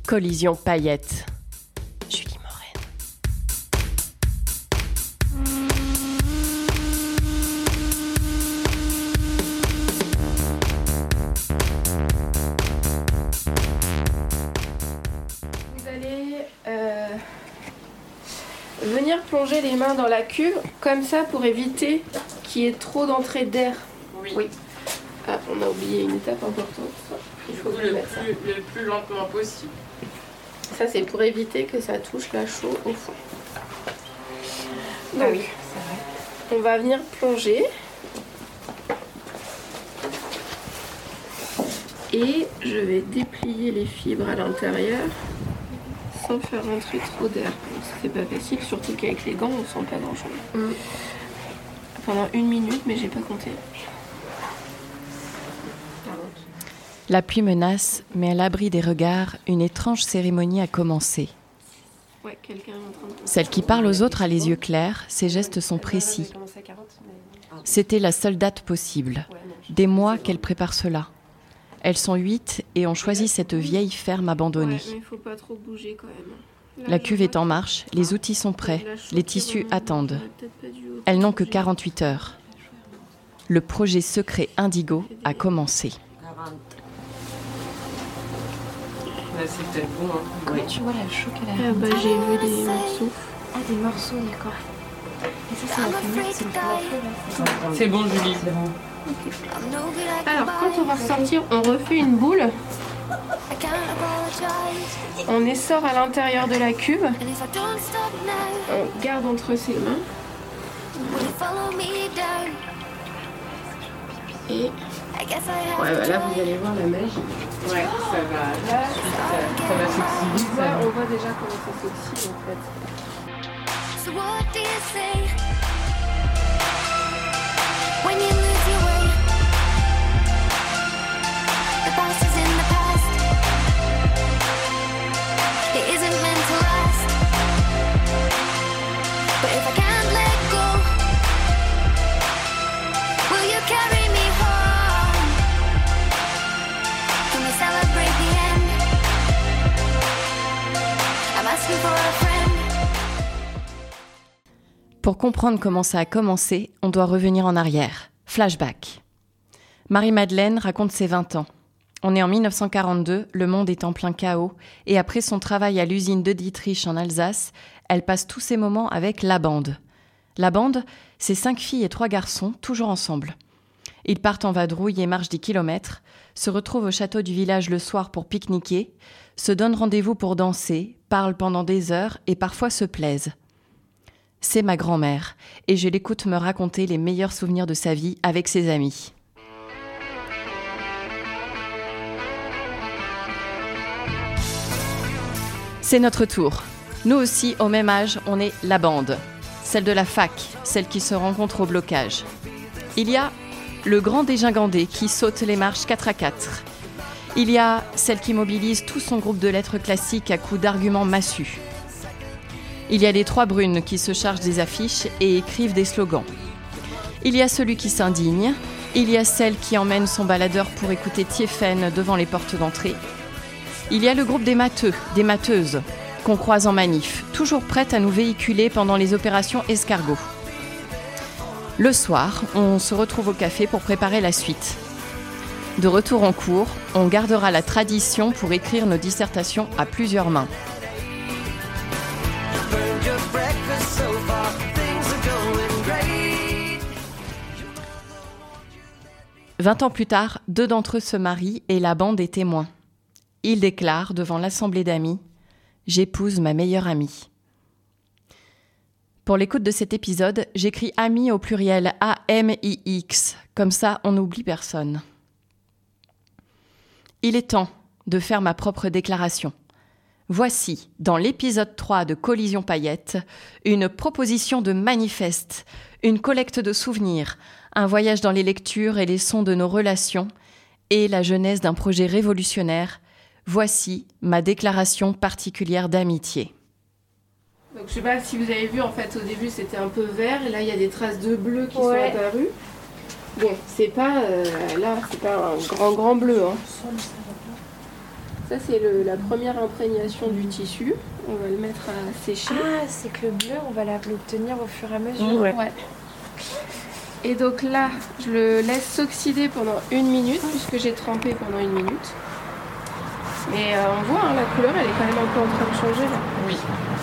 Collision paillettes. Julie Morène. Vous allez venir plonger les mains dans la cuve, comme ça pour éviter qu'il y ait trop d'entrée d'air. Oui. Ah, on a oublié une étape importante. Il faut le plus lentement possible. Ça, c'est pour éviter que ça touche la chaux au fond. Donc, oui, c'est vrai. On va venir plonger. Et je vais déplier les fibres à l'intérieur sans faire rentrer trop d'air. C'est pas facile, surtout qu'avec les gants, on sent pas grand-chose. Pendant 1 minute, mais j'ai pas compté. La pluie menace, mais à l'abri des regards, une étrange cérémonie a commencé. Ouais, quelqu'un est en train de... Celle qui parle aux autres a les yeux clairs, ses gestes sont précis. C'était la seule date possible. Des mois qu'elle prépare cela. Elles sont 8 et ont choisi cette vieille ferme abandonnée. Ouais, mais il faut pas trop bouger quand même. La cuve est en marche, les outils sont prêts, les tissus attendent. Elles n'ont que 48 heures. Le projet secret Indigo a commencé. Là, c'est peut-être bon. Hein. Oui. Tu vois la chaux qu'elle a. Ah bah j'ai vu des morceaux. Ah, des morceaux, d'accord. Et ça, c'est la première, c'est le feu, là. C'est bon, Julie, c'est bon. Okay. Alors quand on va ressortir, on refait une boule. On essore à l'intérieur de la cuve. On garde entre ses mains. Et ouais, bah là vous allez voir la magie. Ouais, ça va. Là, ça va s'oxyder. On voit déjà comment ça s'oxyde en fait. So what do you say when you lose your way? The past is in the past. It isn't meant to last. But if I can't let go, will you carry me home? Can we celebrate the end? I'm asking for a friend. Pour comprendre comment ça a commencé, on doit revenir en arrière. Flashback. Marie-Madeleine raconte ses 20 ans. On est en 1942, le monde est en plein chaos, et après son travail à l'usine de Dietrich en Alsace, elle passe tous ses moments avec la bande. La bande, c'est 5 filles et 3 garçons, toujours ensemble. Ils partent en vadrouille et marchent des kilomètres, se retrouvent au château du village le soir pour pique-niquer, se donnent rendez-vous pour danser, parlent pendant des heures et parfois se plaisent. C'est ma grand-mère, et je l'écoute me raconter les meilleurs souvenirs de sa vie avec ses amis. C'est notre tour. Nous aussi, au même âge, on est la bande. Celle de la fac, celle qui se rencontre au blocage. Il y a le grand dégingandé qui saute les marches 4 à 4. Il y a celle qui mobilise tout son groupe de lettres classiques à coups d'arguments massus. Il y a les 3 brunes qui se chargent des affiches et écrivent des slogans. Il y a celui qui s'indigne. Il y a celle qui emmène son baladeur pour écouter Thiéphène devant les portes d'entrée. Il y a le groupe des matheux, des matheuses, qu'on croise en manif, toujours prêtes à nous véhiculer pendant les opérations escargots. Le soir, on se retrouve au café pour préparer la suite. De retour en cours, on gardera la tradition pour écrire nos dissertations à plusieurs mains. 20 ans plus tard, 2 d'entre eux se marient et la bande est témoin. Ils déclarent devant l'assemblée d'amis « J'épouse ma meilleure amie ». Pour l'écoute de cet épisode, j'écris « ami » au pluriel A-M-I-X, comme ça on n'oublie personne. Il est temps de faire ma propre déclaration. Voici, dans l'épisode 3 de Collision paillettes, une proposition de manifeste, une collecte de souvenirs, un voyage dans les lectures et les sons de nos relations et la genèse d'un projet révolutionnaire. Voici ma déclaration particulière d'amitié. Donc je sais pas si vous avez vu, en fait au début c'était un peu vert et là il y a des traces de bleu qui sont apparues. Bon, c'est pas là, c'est pas un grand bleu hein. Ça, c'est la première imprégnation du tissu. On va le mettre à sécher. Ah, c'est que le bleu, on va l'obtenir au fur et à mesure. Ouais. Et donc là, je le laisse s'oxyder pendant 1 minute, puisque j'ai trempé pendant 1 minute. Mais on voit, la couleur, elle est quand même un peu en train de changer là. Oui.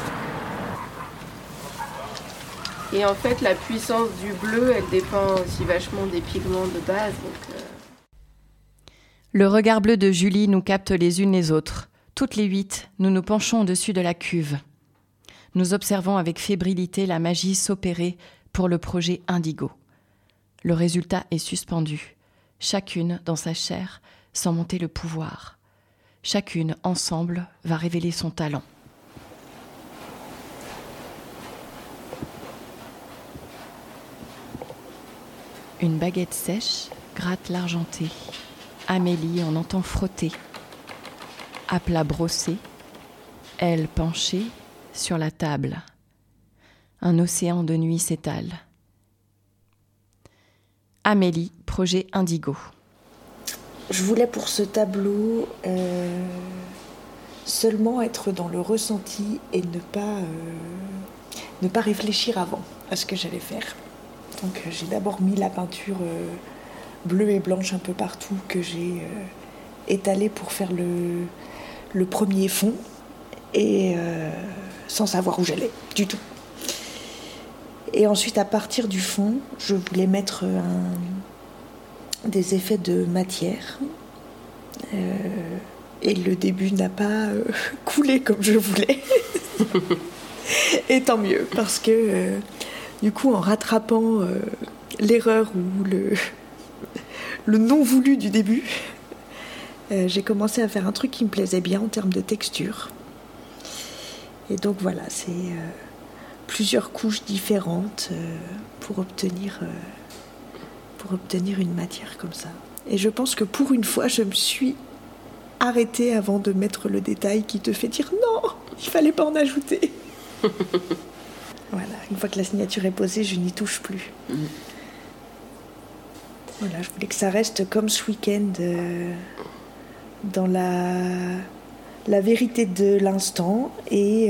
Et en fait, la puissance du bleu, elle dépend aussi vachement des pigments de base. Donc, Le regard bleu de Julie nous capte les unes les autres. Toutes les 8, nous nous penchons au-dessus de la cuve. Nous observons avec fébrilité la magie s'opérer pour le projet Indigo. Le résultat est suspendu, chacune dans sa chair, sans monter le pouvoir. Chacune, ensemble, va révéler son talent. Une baguette sèche gratte l'argenté. Amélie en entend frotter. À plat brossé, elle penchée sur la table. Un océan de nuit s'étale. Amélie, projet Indigo. Je voulais pour ce tableau seulement être dans le ressenti et ne pas réfléchir avant à ce que j'allais faire. Donc j'ai d'abord mis la peinture bleue et blanche un peu partout que j'ai étalée pour faire le premier fond et sans savoir où j'allais du tout. Et ensuite à partir du fond, je voulais mettre des effets de matière et le début n'a pas coulé comme je voulais. Et tant mieux parce que du coup, en rattrapant l'erreur ou le non voulu du début, j'ai commencé à faire un truc qui me plaisait bien en termes de texture. Et donc voilà, c'est plusieurs couches différentes pour obtenir une matière comme ça. Et je pense que pour une fois, je me suis arrêtée avant de mettre le détail qui te fait dire non, il fallait pas en ajouter. Voilà, une fois que la signature est posée, je n'y touche plus. Voilà, je voulais que ça reste comme ce week-end dans la vérité de l'instant et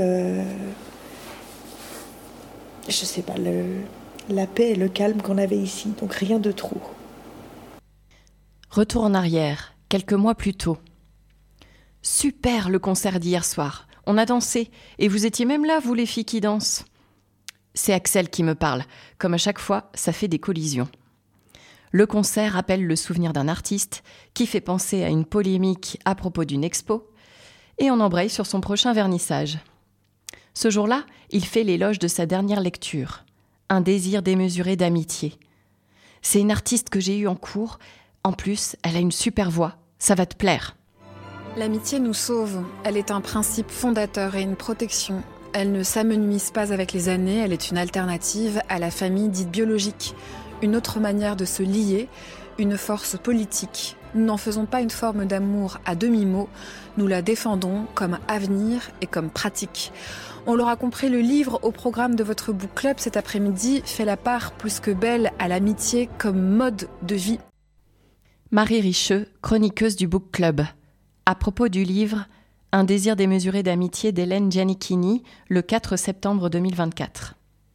je sais pas, la paix et le calme qu'on avait ici, donc rien de trop. Retour en arrière, quelques mois plus tôt. Super le concert d'hier soir. On a dansé et vous étiez même là, vous les filles qui dansent. C'est Axel qui me parle. Comme à chaque fois, ça fait des collisions. Le concert rappelle le souvenir d'un artiste qui fait penser à une polémique à propos d'une expo et on embraye sur son prochain vernissage. Ce jour-là, il fait l'éloge de sa dernière lecture, Un désir démesuré d'amitié. C'est une artiste que j'ai eue en cours. En plus, elle a une super voix. Ça va te plaire. L'amitié nous sauve. Elle est un principe fondateur et une protection. Elle ne s'amenuise pas avec les années, elle est une alternative à la famille dite biologique. Une autre manière de se lier, une force politique. Nous n'en faisons pas une forme d'amour à demi-mot, nous la défendons comme avenir et comme pratique. On l'aura compris, le livre au programme de votre book club cet après-midi fait la part plus que belle à l'amitié comme mode de vie. Marie Richeux, chroniqueuse du book club. À propos du livre Un désir démesuré d'amitié d'Hélène Giannichini, le 4 septembre 2024.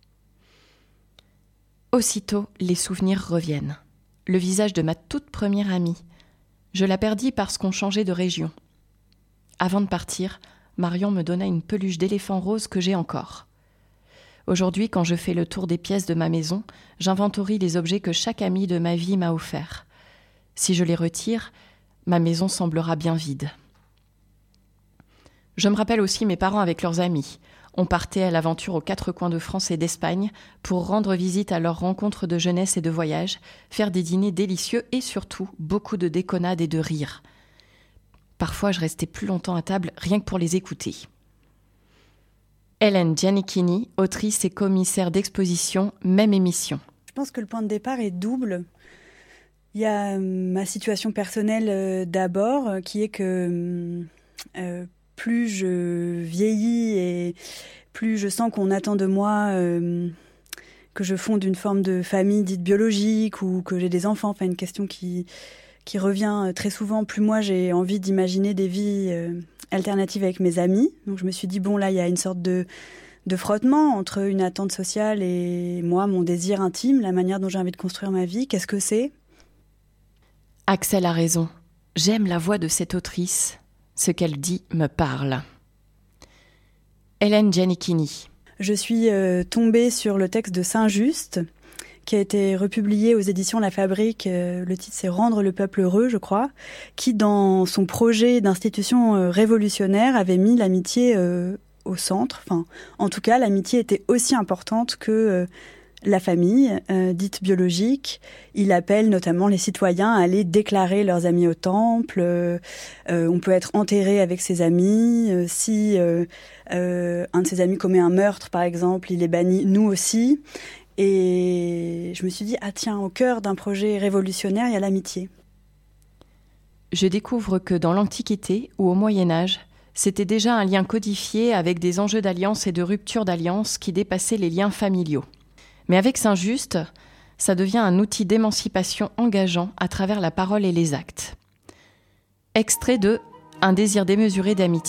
Aussitôt, les souvenirs reviennent. Le visage de ma toute première amie. Je la perdis parce qu'on changeait de région. Avant de partir, Marion me donna une peluche d'éléphant rose que j'ai encore. Aujourd'hui, quand je fais le tour des pièces de ma maison, j'inventorie les objets que chaque ami de ma vie m'a offerts. Si je les retire, ma maison semblera bien vide. Je me rappelle aussi mes parents avec leurs amis. On partait à l'aventure aux 4 coins de France et d'Espagne pour rendre visite à leurs rencontres de jeunesse et de voyage, faire des dîners délicieux et surtout beaucoup de déconnades et de rires. Parfois, je restais plus longtemps à table rien que pour les écouter. Hélène Giannichini, autrice et commissaire d'exposition, même émission. Je pense que le point de départ est double. Il y a ma situation personnelle d'abord, qui est que plus je vieillis et plus je sens qu'on attend de moi que je fonde une forme de famille dite biologique ou que j'ai des enfants. Enfin, une question qui qui revient très souvent. Plus moi, j'ai envie d'imaginer des vies alternatives avec mes amis. Donc je me suis dit, bon, là, il y a une sorte de frottement entre une attente sociale et moi, mon désir intime, la manière dont j'ai envie de construire ma vie. Qu'est-ce que c'est ? Axel a raison. J'aime la voix de cette autrice. Ce qu'elle dit me parle. Hélène Giannichini. Je suis tombée sur le texte de Saint-Just, qui a été republié aux éditions La Fabrique. Le titre, c'est « Rendre le peuple heureux », je crois, qui, dans son projet d'institution révolutionnaire, avait mis l'amitié au centre. Enfin, en tout cas, l'amitié était aussi importante que la famille, dite biologique. Il appelle notamment les citoyens à aller déclarer leurs amis au temple. On peut être enterré avec ses amis. Si un de ses amis commet un meurtre, par exemple, il est banni, nous aussi. Et je me suis dit, ah tiens, au cœur d'un projet révolutionnaire, il y a l'amitié. Je découvre que dans l'Antiquité ou au Moyen-Âge, c'était déjà un lien codifié avec des enjeux d'alliance et de rupture d'alliance qui dépassaient les liens familiaux. Mais avec Saint-Just, ça devient un outil d'émancipation engageant à travers la parole et les actes. Extrait de « Un désir démesuré d'amitié ».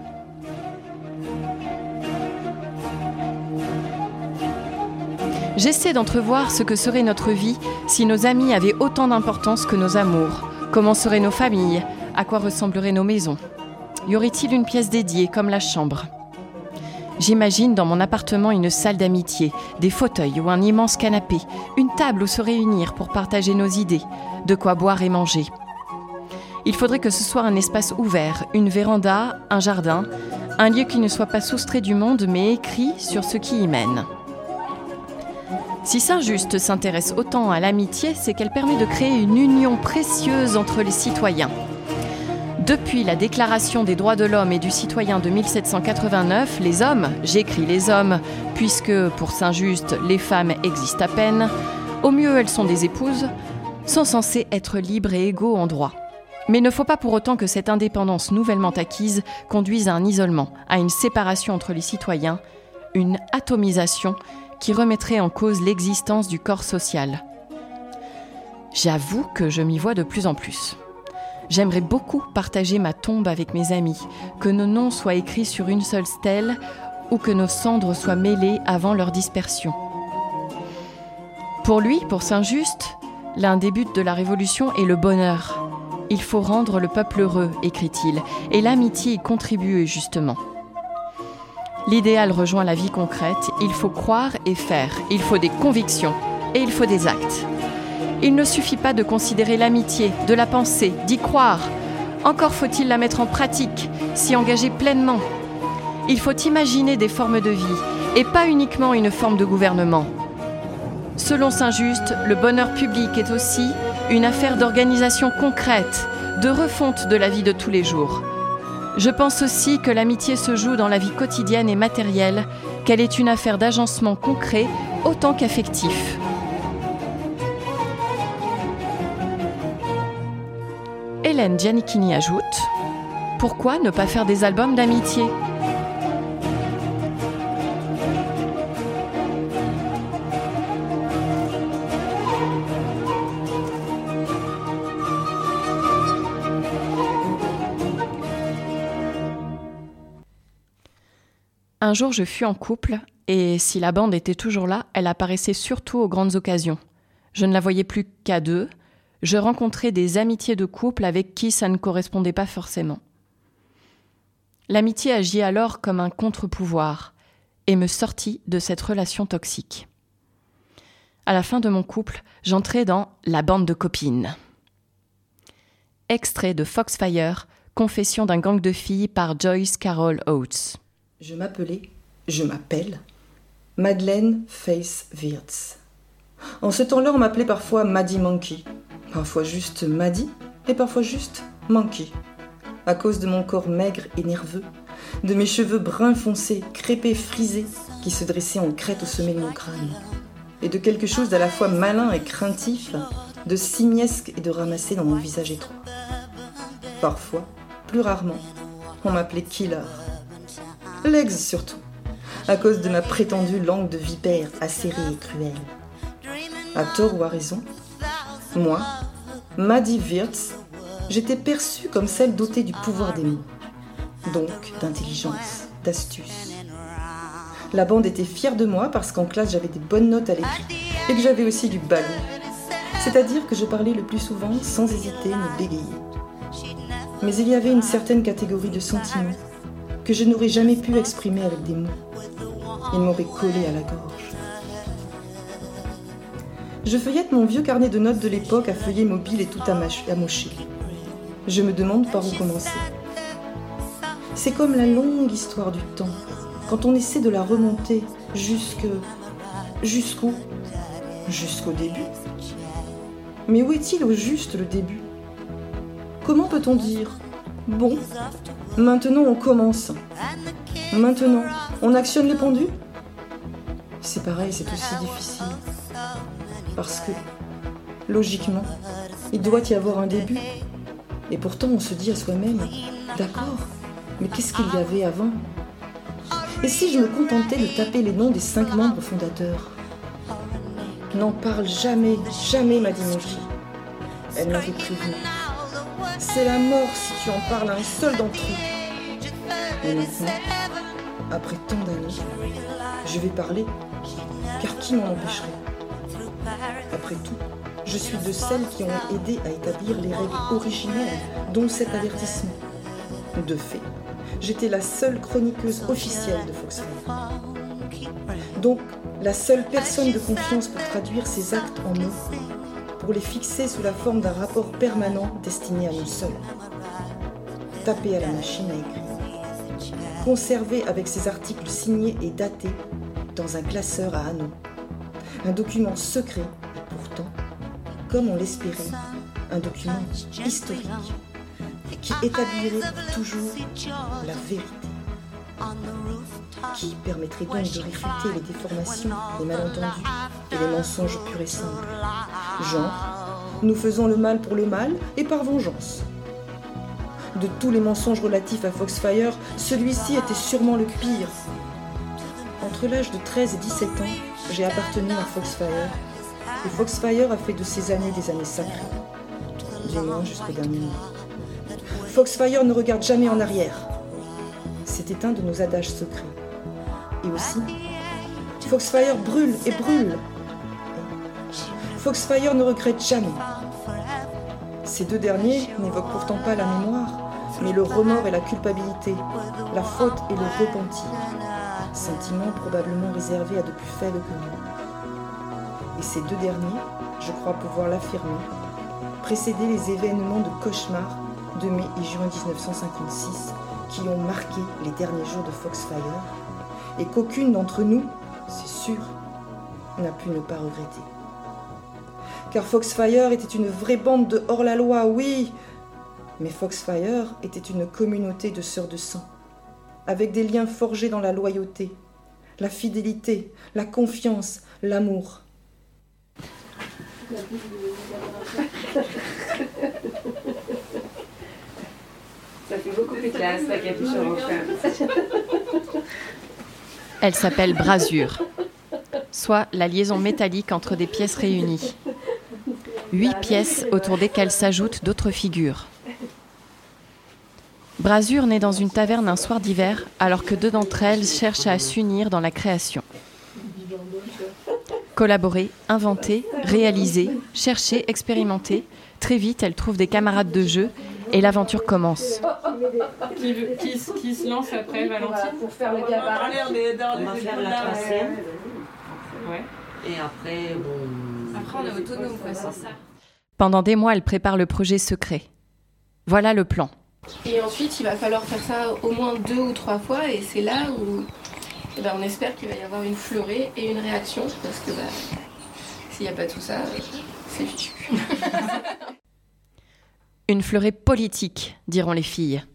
J'essaie d'entrevoir ce que serait notre vie si nos amis avaient autant d'importance que nos amours. Comment seraient nos familles ? À quoi ressembleraient nos maisons ? Y aurait-il une pièce dédiée, comme la chambre ? J'imagine dans mon appartement une salle d'amitié, des fauteuils ou un immense canapé, une table où se réunir pour partager nos idées, de quoi boire et manger. Il faudrait que ce soit un espace ouvert, une véranda, un jardin, un lieu qui ne soit pas soustrait du monde mais écrit sur ce qui y mène. Si Saint-Just s'intéresse autant à l'amitié, c'est qu'elle permet de créer une union précieuse entre les citoyens. Depuis la Déclaration des droits de l'homme et du citoyen de 1789, les hommes, j'écris les hommes, puisque pour Saint-Just, les femmes existent à peine, au mieux elles sont des épouses, sont censés être libres et égaux en droit. Mais il ne faut pas pour autant que cette indépendance nouvellement acquise conduise à un isolement, à une séparation entre les citoyens, une atomisation qui remettrait en cause l'existence du corps social. J'avoue que je m'y vois de plus en plus. J'aimerais beaucoup partager ma tombe avec mes amis, que nos noms soient écrits sur une seule stèle ou que nos cendres soient mêlées avant leur dispersion. Pour lui, pour Saint-Just, l'un des buts de la Révolution est le bonheur. Il faut rendre le peuple heureux, écrit-il, et l'amitié y contribue justement. L'idéal rejoint la vie concrète, il faut croire et faire, il faut des convictions et il faut des actes. Il ne suffit pas de considérer l'amitié, de la penser, d'y croire. Encore faut-il la mettre en pratique, s'y engager pleinement. Il faut imaginer des formes de vie et pas uniquement une forme de gouvernement. Selon Saint-Just, le bonheur public est aussi une affaire d'organisation concrète, de refonte de la vie de tous les jours. Je pense aussi que l'amitié se joue dans la vie quotidienne et matérielle, qu'elle est une affaire d'agencement concret autant qu'affectif. Hélène Giannichini ajoute « Pourquoi ne pas faire des albums d'amitié ?» Un jour, je fus en couple, et si la bande était toujours là, elle apparaissait surtout aux grandes occasions. Je ne la voyais plus qu'à deux. Je rencontrais des amitiés de couple avec qui ça ne correspondait pas forcément. L'amitié agit alors comme un contre-pouvoir et me sortit de cette relation toxique. À la fin de mon couple, j'entrais dans la bande de copines. Extrait de Foxfire, Confession d'un gang de filles par Joyce Carol Oates. Je m'appelle Madeleine Faith Wirtz. En ce temps-là, on m'appelait parfois Maddie Monkey, parfois juste Maddie et parfois juste Monkey, à cause de mon corps maigre et nerveux, de mes cheveux bruns foncés, crêpés, frisés, qui se dressaient en crête au sommet de mon crâne, et de quelque chose d'à la fois malin et craintif, de simiesque et de ramassé dans mon visage étroit. Parfois, plus rarement, on m'appelait Killer. Legs surtout, à cause de ma prétendue langue de vipère acérée et cruelle. À tort ou à raison, moi, Maddie Wirtz, j'étais perçue comme celle dotée du pouvoir des mots, donc d'intelligence, d'astuce. La bande était fière de moi parce qu'en classe j'avais des bonnes notes à l'écrit et que j'avais aussi du bagou. C'est-à-dire que je parlais le plus souvent sans hésiter ni bégayer. Mais il y avait une certaine catégorie de sentiments que je n'aurais jamais pu exprimer avec des mots. Ils m'auraient collé à la gorge. Je feuillette mon vieux carnet de notes de l'époque à feuillet mobile et tout amoché. Je me demande par où commencer. C'est comme la longue histoire du temps, quand on essaie de la remonter jusqu'où ? Jusqu'au début. Mais où est-il au juste le début ? Comment peut-on dire ? Bon, maintenant on commence. Maintenant, on actionne les pendules ? C'est pareil, c'est aussi difficile. Parce que, logiquement, il doit y avoir un début. Et pourtant, on se dit à soi-même, d'accord, mais qu'est-ce qu'il y avait avant ? Et si je me contentais de taper les noms des 5 membres fondateurs ? N'en parle jamais, jamais, m'a dit Moji. Elle m'avait prévenu. C'est la mort si tu en parles à un seul d'entre eux. Et maintenant, après tant d'années, je vais parler, car qui m'en empêcherait ? Après tout, je suis de celles qui ont aidé à établir les règles originelles, dont cet avertissement. De fait, j'étais la seule chroniqueuse officielle de Foxfire. Donc, la seule personne de confiance pour traduire ces actes en mots, pour les fixer sous la forme d'un rapport permanent destiné à nous seuls. Taper à la machine à écrire. Conservé avec ces articles signés et datés dans un classeur à anneaux. Un document secret, pourtant, comme on l'espérait, un document historique qui établirait toujours la vérité, qui permettrait donc de réfuter les déformations, les malentendus et les mensonges purs et simples. Genre, nous faisons le mal pour le mal et par vengeance. De tous les mensonges relatifs à Foxfire, celui-ci était sûrement le pire. Entre l'âge de 13 et 17 ans, j'ai appartenu à Foxfire, et Foxfire a fait de ces années des années sacrées, du moins jusqu'au dernier mois. Foxfire ne regarde jamais en arrière. C'était un de nos adages secrets. Et aussi, Foxfire brûle et brûle. Foxfire ne regrette jamais. Ces deux derniers n'évoquent pourtant pas la mémoire, mais le remords et la culpabilité, la faute et le repentir. Sentiments probablement réservés à de plus faibles que nous. Et ces deux derniers, je crois pouvoir l'affirmer, précédaient les événements de cauchemar de mai et juin 1956 qui ont marqué les derniers jours de Foxfire et qu'aucune d'entre nous, c'est sûr, n'a pu ne pas regretter. Car Foxfire était une vraie bande de hors-la-loi, oui, mais Foxfire était une communauté de sœurs de sang, avec des liens forgés dans la loyauté, la fidélité, la confiance, l'amour. Ça fait beaucoup plus classe, la capuche orange. Elle s'appelle brasure, soit la liaison métallique entre des pièces réunies. 8 pièces autour desquelles s'ajoutent d'autres figures. Brasure naît dans une taverne un soir d'hiver, alors que 2 d'entre elles cherchent à s'unir dans la création. Collaborer, inventer, réaliser, chercher, expérimenter. Très vite, elles trouvent des camarades de jeu et l'aventure commence. Qui se lance après, Valentine? Pour faire le gabarit. On va faire la troisième. Ouais. Et après, bon... Après, on est autonome, quoi, c'est ça. Pendant des mois, elle prépare le projet secret. Voilà le plan. Et ensuite, il va falloir faire ça au moins 2 ou 3 fois, et c'est là où on espère qu'il va y avoir une florée et une réaction, parce que s'il n'y a pas tout ça, c'est fichu. Une florée politique, diront les filles.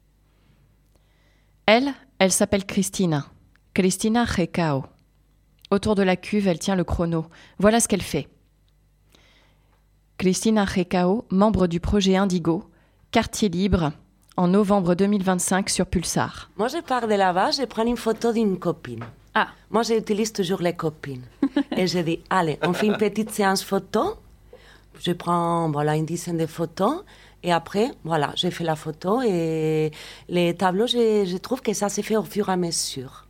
Elle s'appelle Cristina Recao. Autour de la cuve, elle tient le chrono. Voilà ce qu'elle fait. Cristina Recao, membre du projet Indigo, quartier libre, en novembre 2025 sur Pulsar. Moi, je pars de là-bas, je prends une photo d'une copine. Ah. Moi, j'utilise toujours les copines. Et je dis, allez, on fait une petite séance photo. je prends une dizaine de photos. Et après, j'ai fait la photo. Et les tableaux, je trouve que ça s'est fait au fur et à mesure.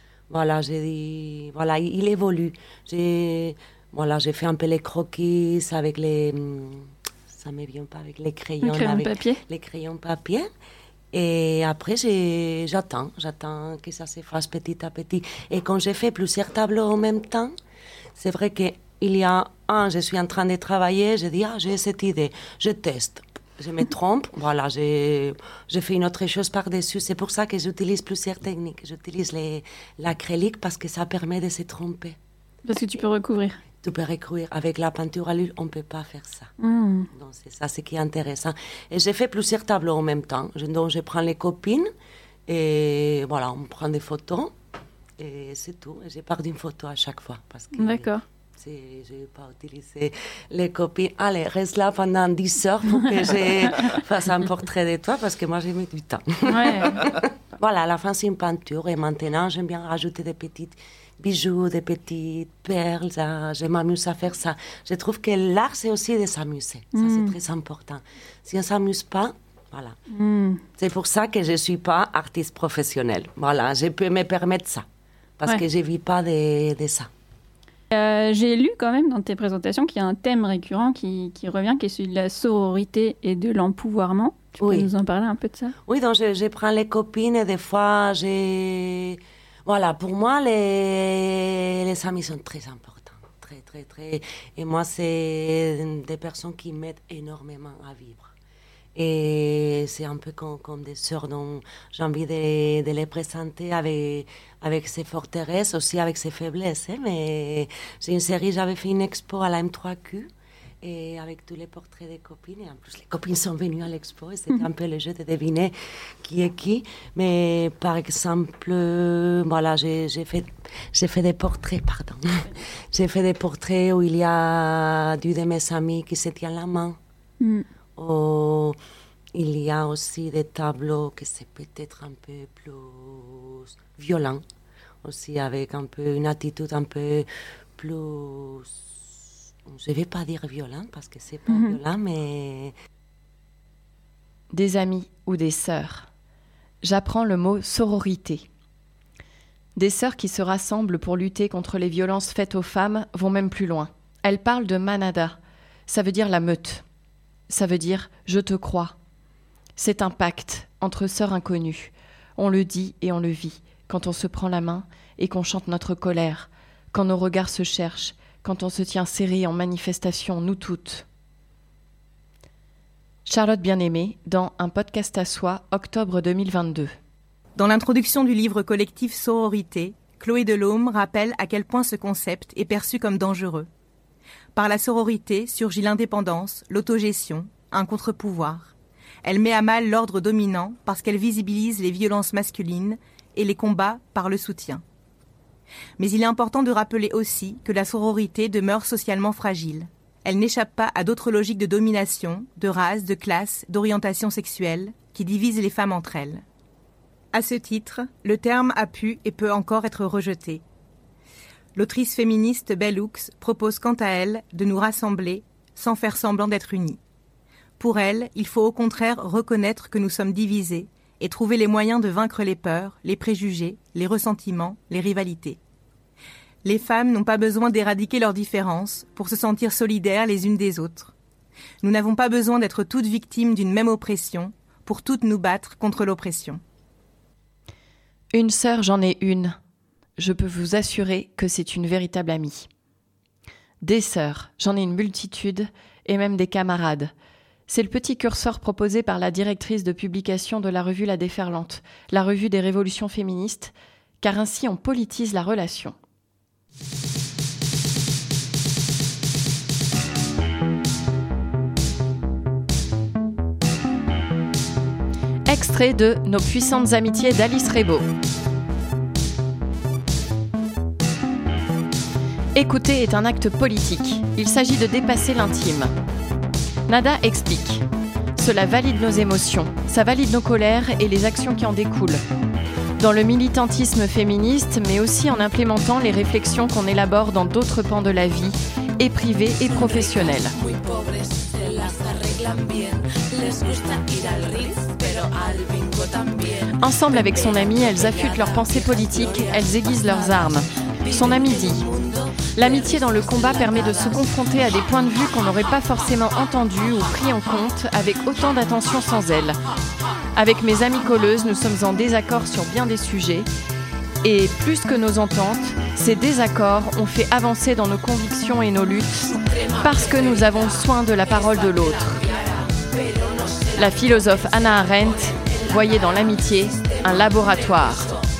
Il évolue. J'ai fait un peu les croquis avec les... Ça ne me vient pas avec les crayons. Les crayons papier. Et après, j'attends que ça se fasse petit à petit. Et quand j'ai fait plusieurs tableaux en même temps, c'est vrai qu'il y a je suis en train de travailler, je dis, j'ai cette idée, je teste. Je me trompe, j'ai fait une autre chose par-dessus. C'est pour ça que j'utilise plusieurs techniques. J'utilise l'acrylique parce que ça permet de se tromper. Parce que tu peux recouvrir. Tu peux recouvrir. Avec la peinture à l'huile, on ne peut pas faire ça. Donc, c'est ça ce qui est intéressant. Et j'ai fait plusieurs tableaux en même temps. Donc, je prends les copines et on prend des photos. Et c'est tout. Et je pars d'une photo à chaque fois. Parce que D'accord. Je ne vais pas utiliser les copines. Allez, reste là pendant 10 heures pour que je fasse un portrait de toi parce que moi, j'ai mis du temps. Ouais. À la fin, c'est une peinture. Et maintenant, j'aime bien rajouter des petits bijoux, des petites perles. Je m'amuse à faire ça. Je trouve que l'art, c'est aussi de s'amuser. Ça, c'est très important. Si on ne s'amuse pas, c'est pour ça que je ne suis pas artiste professionnelle. Je peux me permettre ça parce que je ne vis pas de ça. J'ai lu quand même dans tes présentations qu'il y a un thème récurrent qui revient, qui est celui de la sororité et de l'empouvoirment. Tu peux nous en parler un peu de ça? Oui, donc je prends les copines et des fois, pour moi, les amis sont très importants. Très, très, très. Et moi, c'est des personnes qui m'aident énormément à vivre. Et c'est un peu comme des sœurs, donc j'ai envie de les présenter avec ses forteresses, aussi avec ses faiblesses. Mais c'est une série, j'avais fait une expo à la M3Q et avec tous les portraits des copines. Et en plus, les copines sont venues à l'expo et c'était un peu le jeu de deviner qui est qui. Mais par exemple, j'ai fait des portraits, J'ai fait des portraits où il y a deux de mes amis qui se tiennent la main. Il y a aussi des tableaux que c'est peut-être un peu plus violent, aussi avec un peu une attitude un peu plus, je ne vais pas dire violente parce que c'est pas violent, mais... Des amis ou des sœurs. J'apprends le mot sororité. Des sœurs qui se rassemblent pour lutter contre les violences faites aux femmes vont même plus loin. Elles parlent de manada, ça veut dire la meute. Ça veut dire « je te crois ». C'est un pacte entre sœurs inconnues. On le dit et on le vit quand on se prend la main et qu'on chante notre colère, quand nos regards se cherchent, quand on se tient serrés en manifestation, nous toutes. Charlotte Bien-Aimée, dans Un podcast à soi, octobre 2022. Dans l'introduction du livre collectif Sororité, Chloé Delhomme rappelle à quel point ce concept est perçu comme dangereux. Par la sororité surgit l'indépendance, l'autogestion, un contre-pouvoir. Elle met à mal l'ordre dominant parce qu'elle visibilise les violences masculines et les combat par le soutien. Mais il est important de rappeler aussi que la sororité demeure socialement fragile. Elle n'échappe pas à d'autres logiques de domination, de race, de classe, d'orientation sexuelle, qui divisent les femmes entre elles. À ce titre, le terme a pu et peut encore être rejeté. L'autrice féministe Bell Hooks propose quant à elle de nous rassembler sans faire semblant d'être unis. Pour elle, il faut au contraire reconnaître que nous sommes divisés et trouver les moyens de vaincre les peurs, les préjugés, les ressentiments, les rivalités. Les femmes n'ont pas besoin d'éradiquer leurs différences pour se sentir solidaires les unes des autres. Nous n'avons pas besoin d'être toutes victimes d'une même oppression pour toutes nous battre contre l'oppression. Une sœur, j'en ai une. Je peux vous assurer que c'est une véritable amie. Des sœurs, j'en ai une multitude, et même des camarades. C'est le petit curseur proposé par la directrice de publication de la revue La Déferlante, la revue des révolutions féministes, car ainsi on politise la relation. Extrait de Nos puissantes amitiés d'Alice Rebaud. Écouter est un acte politique. Il s'agit de dépasser l'intime. Nada explique. Cela valide nos émotions, ça valide nos colères et les actions qui en découlent. Dans le militantisme féministe, mais aussi en implémentant les réflexions qu'on élabore dans d'autres pans de la vie, et privée et professionnelle. Ensemble avec son amie, elles affûtent leurs pensées politiques, elles aiguisent leurs armes. Son amie dit « L'amitié dans le combat permet de se confronter à des points de vue qu'on n'aurait pas forcément entendus ou pris en compte avec autant d'attention sans elle. Avec mes amies colleuses, nous sommes en désaccord sur bien des sujets. Et plus que nos ententes, ces désaccords ont fait avancer dans nos convictions et nos luttes parce que nous avons soin de la parole de l'autre. » La philosophe Hannah Arendt voyait dans l'amitié un laboratoire.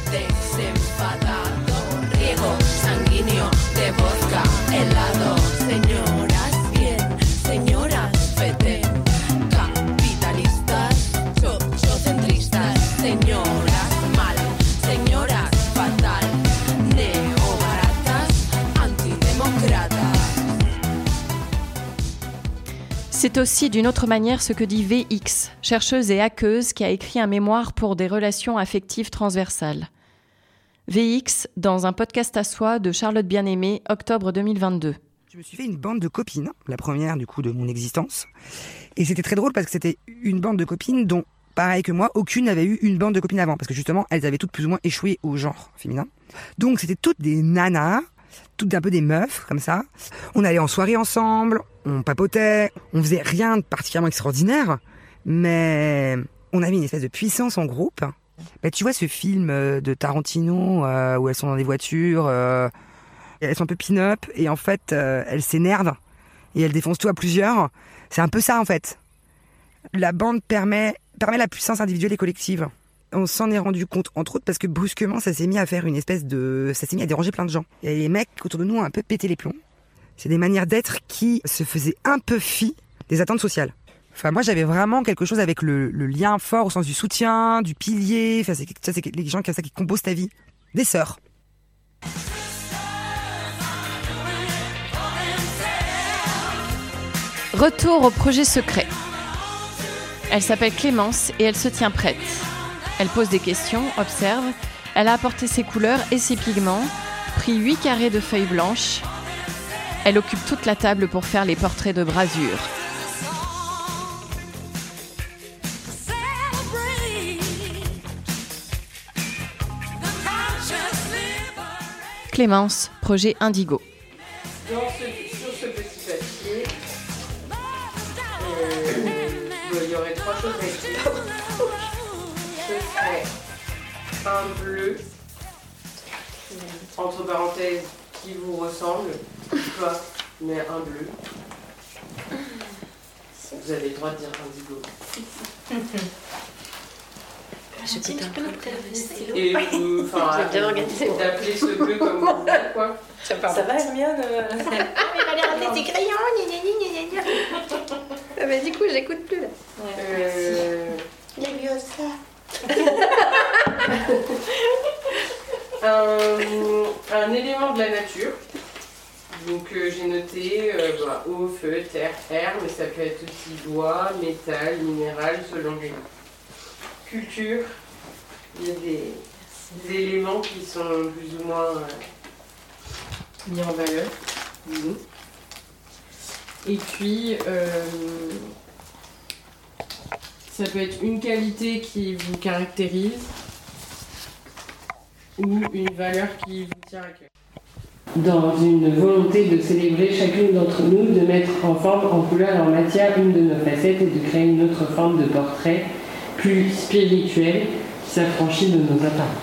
C'est aussi d'une autre manière ce que dit VX, chercheuse et hackeuse qui a écrit un mémoire pour des relations affectives transversales. VX, dans un podcast à soi de Charlotte Bien-Aimée, octobre 2022. Je me suis fait une bande de copines, la première du coup de mon existence. Et c'était très drôle parce que c'était une bande de copines dont, pareil que moi, aucune n'avait eu une bande de copines avant. Parce que justement, elles avaient toutes plus ou moins échoué au genre féminin. Donc c'était toutes des nanas, toutes un peu des meufs, comme ça. On allait en soirée ensemble, on papotait, on faisait rien de particulièrement extraordinaire, mais on avait une espèce de puissance en groupe. Bah, tu vois ce film de Tarantino où elles sont dans des voitures, elles sont un peu pin-up et en fait elles s'énervent et elles défoncent tout à plusieurs. C'est un peu ça en fait. La bande permet la puissance individuelle et collective. On s'en est rendu compte, entre autres, parce que brusquement, ça s'est mis à faire ça s'est mis à déranger plein de gens. Et les mecs autour de nous ont un peu pété les plombs. C'est des manières d'être qui se faisaient un peu fi des attentes sociales. Enfin, moi, j'avais vraiment quelque chose avec le lien fort au sens du soutien, du pilier. Enfin, c'est les gens comme ça qui composent ta vie. Des sœurs. Retour au projet secret. Elle s'appelle Clémence et elle se tient prête. Elle pose des questions, observe. Elle a apporté ses couleurs et ses pigments, pris 8 carrés de feuilles blanches. Elle occupe toute la table pour faire les portraits de brasure. Clémence, projet Indigo. Sur ce petit papier, il y aurait 3 choses à écrire. Ce serait un bleu, entre parenthèses, qui vous ressemble, pas, mais un bleu. Vous avez le droit de dire indigo. Je peux nous prélever ce stylo. Et vous, d'appeler ce bleu comme vous voulez, quoi. Ça va, Hermione Ah, mais fallait ramener tes crayons, Ah bah du coup, j'écoute plus, là. Les vieux ça. Un élément de la nature. Donc j'ai noté eau, feu, terre, air, mais ça peut être aussi bois, métal, minéral, selon les cultures. Il y a des éléments qui sont plus ou moins mis en valeur. Et puis ça peut être une qualité qui vous caractérise ou une valeur qui vous tient à cœur. Dans une volonté de célébrer chacune d'entre nous, de mettre en forme, en couleur et en matière une de nos facettes et de créer une autre forme de portrait plus spirituel qui s'affranchit de nos apparences.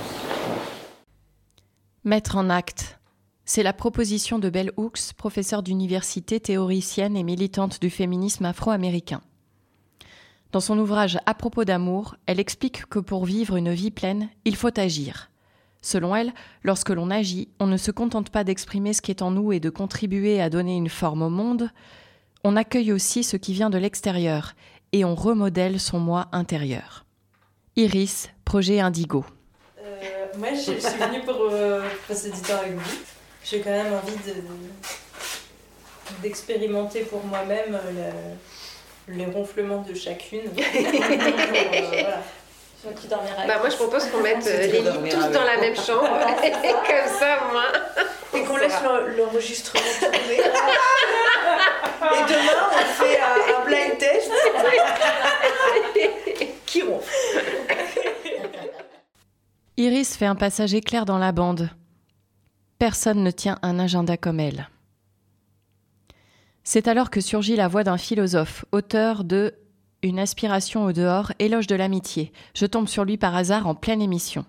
Mettre en acte. C'est la proposition de Bell Hooks, professeure d'université, théoricienne et militante du féminisme afro-américain. Dans son ouvrage À propos d'amour, elle explique que pour vivre une vie pleine, il faut agir. Selon elle, lorsque l'on agit, on ne se contente pas d'exprimer ce qui est en nous et de contribuer à donner une forme au monde, on accueille aussi ce qui vient de l'extérieur et on remodèle son moi intérieur. Iris, projet Indigo. Moi, je suis venue pour passer du temps avec vous. J'ai quand même envie d'expérimenter pour moi-même les ronflements de chacune. Voilà. Qui dormira moi je propose qu'on mette les lits tous dans la même chambre. Comme ça au moins Et qu'on laisse l'enregistrement tourner. Et demain, on fait un blind test. Qui ronfle. Iris fait un passage éclair dans la bande. Personne ne tient un agenda comme elle. C'est alors que surgit la voix d'un philosophe, auteur de « Une aspiration au dehors, éloge de l'amitié ». Je tombe sur lui par hasard en pleine émission.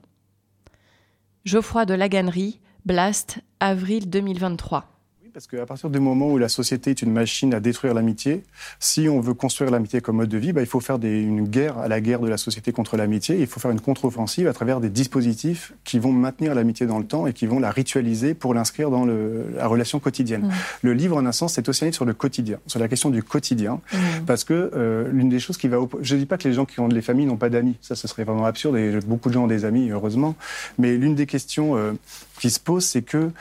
Geoffroy de Laganerie, Blast, avril 2023. Parce qu'à partir du moment où la société est une machine à détruire l'amitié, si on veut construire l'amitié comme mode de vie, il faut faire une guerre à la guerre de la société contre l'amitié. Il faut faire une contre-offensive à travers des dispositifs qui vont maintenir l'amitié dans le temps et qui vont la ritualiser pour l'inscrire dans la relation quotidienne. Le livre, en un sens, c'est aussi un livre sur le quotidien, sur la question du quotidien. Parce que l'une des choses qui va... Je ne dis pas que les gens qui ont des familles n'ont pas d'amis. Ça, ce serait vraiment absurde. Et beaucoup de gens ont des amis, heureusement. Mais l'une des questions qui se pose, c'est que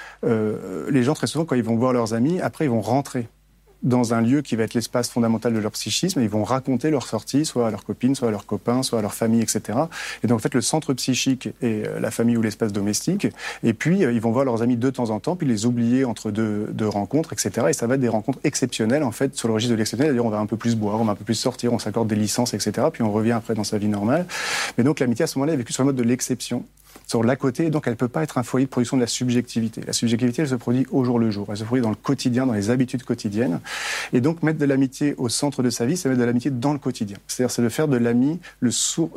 les gens, très souvent, quand ils vont voir leurs amis, après, ils vont rentrer dans un lieu qui va être l'espace fondamental de leur psychisme et ils vont raconter leur sortie, soit à leurs copines, soit à leurs copains, soit à leur famille, etc. Et donc, en fait, le centre psychique est la famille ou l'espace domestique. Et puis, ils vont voir leurs amis de temps en temps, puis les oublier entre deux rencontres, etc. Et ça va être des rencontres exceptionnelles, en fait, sur le registre de l'exceptionnel. C'est-à-dire, on va un peu plus boire, on va un peu plus sortir, on s'accorde des licences, etc. Puis on revient après dans sa vie normale. Mais donc, l'amitié, à ce moment-là, est vécue sur le mode de l'exception, sur l'à côté, et donc elle ne peut pas être un foyer de production de la subjectivité. La subjectivité, elle se produit au jour le jour, elle se produit dans le quotidien, dans les habitudes quotidiennes. Et donc mettre de l'amitié au centre de sa vie, c'est mettre de l'amitié dans le quotidien. C'est-à-dire, c'est de faire de l'ami le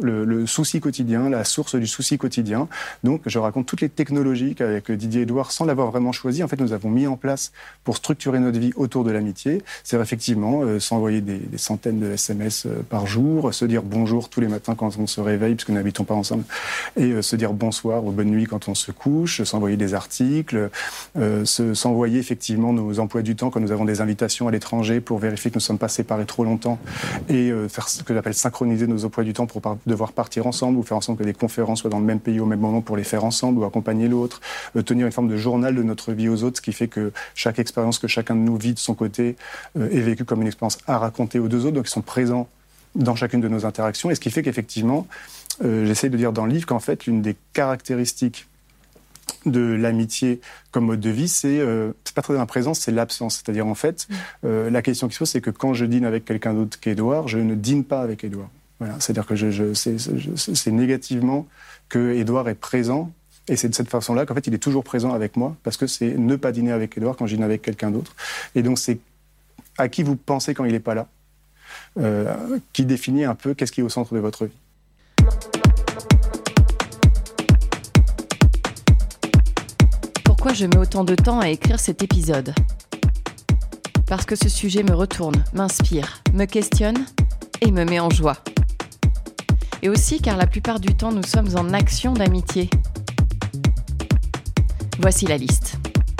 souci quotidien, la source du souci quotidien. Donc je raconte toutes les technologies qu'avec Didier Edouard, sans l'avoir vraiment choisi, en fait, nous avons mis en place pour structurer notre vie autour de l'amitié. C'est effectivement s'envoyer des centaines de SMS par jour, se dire bonjour tous les matins quand on se réveille, puisque nous n'habitons pas ensemble, et se dire bonsoir ou bonne nuit quand on se couche, s'envoyer des articles, s'envoyer effectivement nos emplois du temps quand nous avons des invitations à l'étranger pour vérifier que nous ne sommes pas séparés trop longtemps et faire ce que j'appelle synchroniser nos emplois du temps pour devoir partir ensemble ou faire en sorte que les conférences soient dans le même pays au même moment pour les faire ensemble ou accompagner l'autre, tenir une forme de journal de notre vie aux autres, ce qui fait que chaque expérience que chacun de nous vit de son côté est vécue comme une expérience à raconter aux deux autres, donc ils sont présents dans chacune de nos interactions, et ce qui fait qu'effectivement, j'essaie de dire dans le livre qu'en fait, l'une des caractéristiques de l'amitié comme mode de vie, c'est pas très la présence, c'est l'absence. C'est-à-dire, en fait, la question qui se pose, c'est que quand je dîne avec quelqu'un d'autre qu'Édouard, je ne dîne pas avec Édouard. Voilà. C'est-à-dire que c'est négativement que Édouard est présent, et c'est de cette façon-là qu'en fait, il est toujours présent avec moi, parce que c'est ne pas dîner avec Édouard quand je dîne avec quelqu'un d'autre. Et donc, c'est à qui vous pensez quand il n'est pas là, qui définit un peu qu'est-ce qui est au centre de votre vie. Pourquoi je mets autant de temps à écrire cet épisode ? Parce que ce sujet me retourne, m'inspire, me questionne et me met en joie. Et aussi car la plupart du temps, nous sommes en action d'amitié. Voici la liste.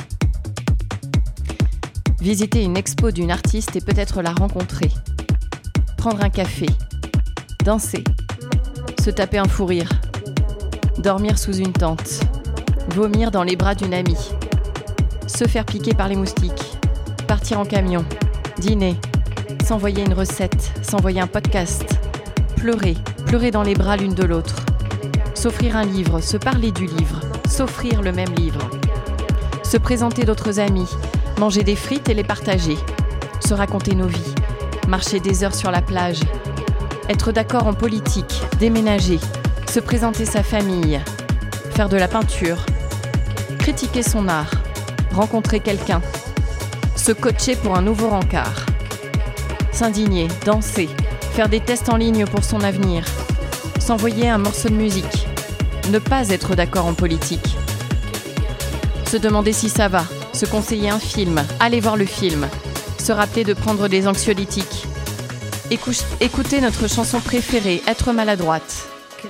Visiter une expo d'une artiste et peut-être la rencontrer. Prendre un café. Danser. Se taper un fou rire. Dormir sous une tente. Vomir dans les bras d'une amie. Se faire piquer par les moustiques. Partir en camion. Dîner. S'envoyer une recette. S'envoyer un podcast. Pleurer. Pleurer dans les bras l'une de l'autre. S'offrir un livre. Se parler du livre. S'offrir le même livre. Se présenter d'autres amis. Manger des frites et les partager. Se raconter nos vies. Marcher des heures sur la plage. Être d'accord en politique. Déménager. Se présenter sa famille. Faire de la peinture. Critiquer son art. Rencontrer quelqu'un. Se coacher pour un nouveau rencard. S'indigner. Danser. Faire des tests en ligne pour son avenir. S'envoyer un morceau de musique. Ne pas être d'accord en politique. Se demander si ça va. Se conseiller un film. Aller voir le film. Se rappeler de prendre des anxiolytiques. Écouter notre chanson préférée, être maladroite.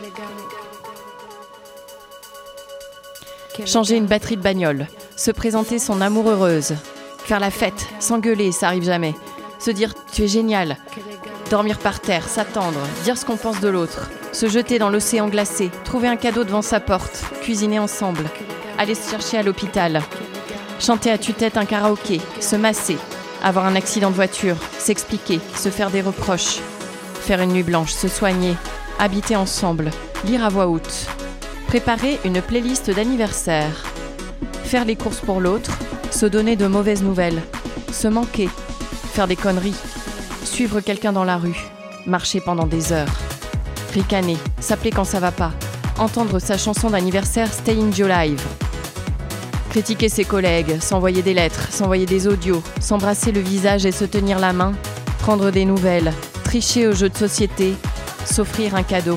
Changer une batterie de bagnole. Se présenter son amour heureuse. Faire la fête, s'engueuler, ça arrive jamais. Se dire « tu es génial ». Dormir par terre, s'attendre, dire ce qu'on pense de l'autre. Se jeter dans l'océan glacé, trouver un cadeau devant sa porte, cuisiner ensemble. Aller se chercher à l'hôpital. Chanter à tue-tête un karaoké, se masser. Avoir un accident de voiture, s'expliquer, se faire des reproches. Faire une nuit blanche, se soigner. Habiter ensemble, lire à voix haute. Préparer une playlist d'anniversaire. faire les courses pour l'autre, se donner de mauvaises nouvelles, se manquer, faire des conneries, suivre quelqu'un dans la rue, marcher pendant des heures, ricaner, s'appeler quand ça va pas, entendre sa chanson d'anniversaire Stay in Your Life, critiquer ses collègues, s'envoyer des lettres, s'envoyer des audios, s'embrasser le visage et se tenir la main, prendre des nouvelles, tricher aux jeux de société, s'offrir un cadeau.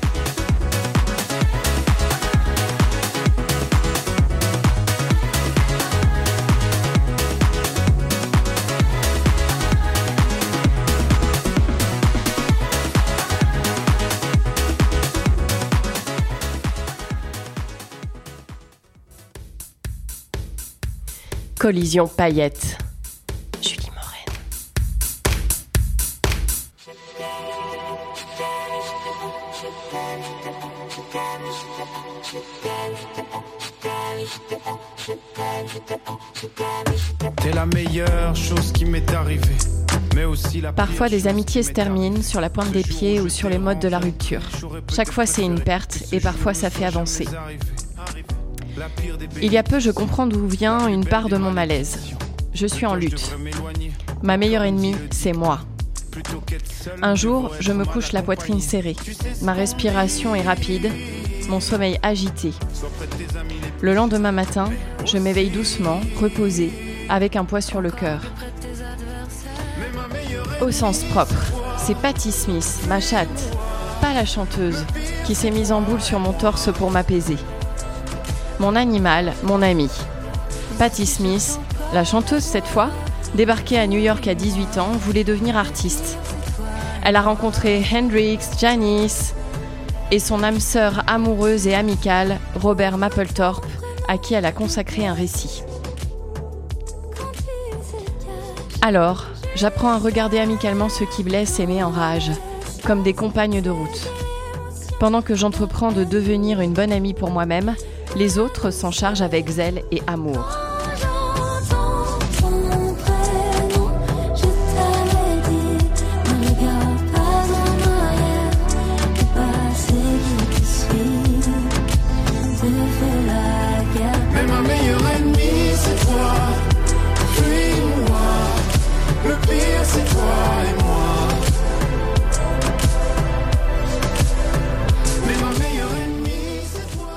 Collision paillettes. Julie Morène. T'es la meilleure chose qui m'est arrivée. Mais aussi la Parfois, des amitiés se terminent sur la pointe des pieds ou sur les modes de la rupture. Chaque fois, c'est une perte et parfois, ça fait avancer. Il y a peu, je comprends d'où vient une part de mon malaise. Je suis en lutte. Ma meilleure ennemie, c'est moi. Un jour, je me couche la poitrine serrée. Ma respiration est rapide, mon sommeil agité. Le lendemain matin, je m'éveille doucement, reposée, avec un poids sur le cœur. Au sens propre, c'est Patti Smith, ma chatte, pas la chanteuse, qui s'est mise en boule sur mon torse pour m'apaiser. Mon animal, mon ami. Patti Smith, la chanteuse cette fois, débarquée à New York à 18 ans, voulait devenir artiste. Elle a rencontré Hendrix, Janis et son âme sœur amoureuse et amicale, Robert Mapplethorpe, à qui elle a consacré un récit. Alors, j'apprends à regarder amicalement ceux qui blessent et met en rage, comme des compagnes de route. Pendant que j'entreprends de devenir une bonne amie pour moi-même, les autres s'en chargent avec zèle et amour. Mais ma meilleure ennemie, c'est toi. Fuis-moi. Le pire, c'est toi et moi. Mais ma meilleure ennemie, c'est toi.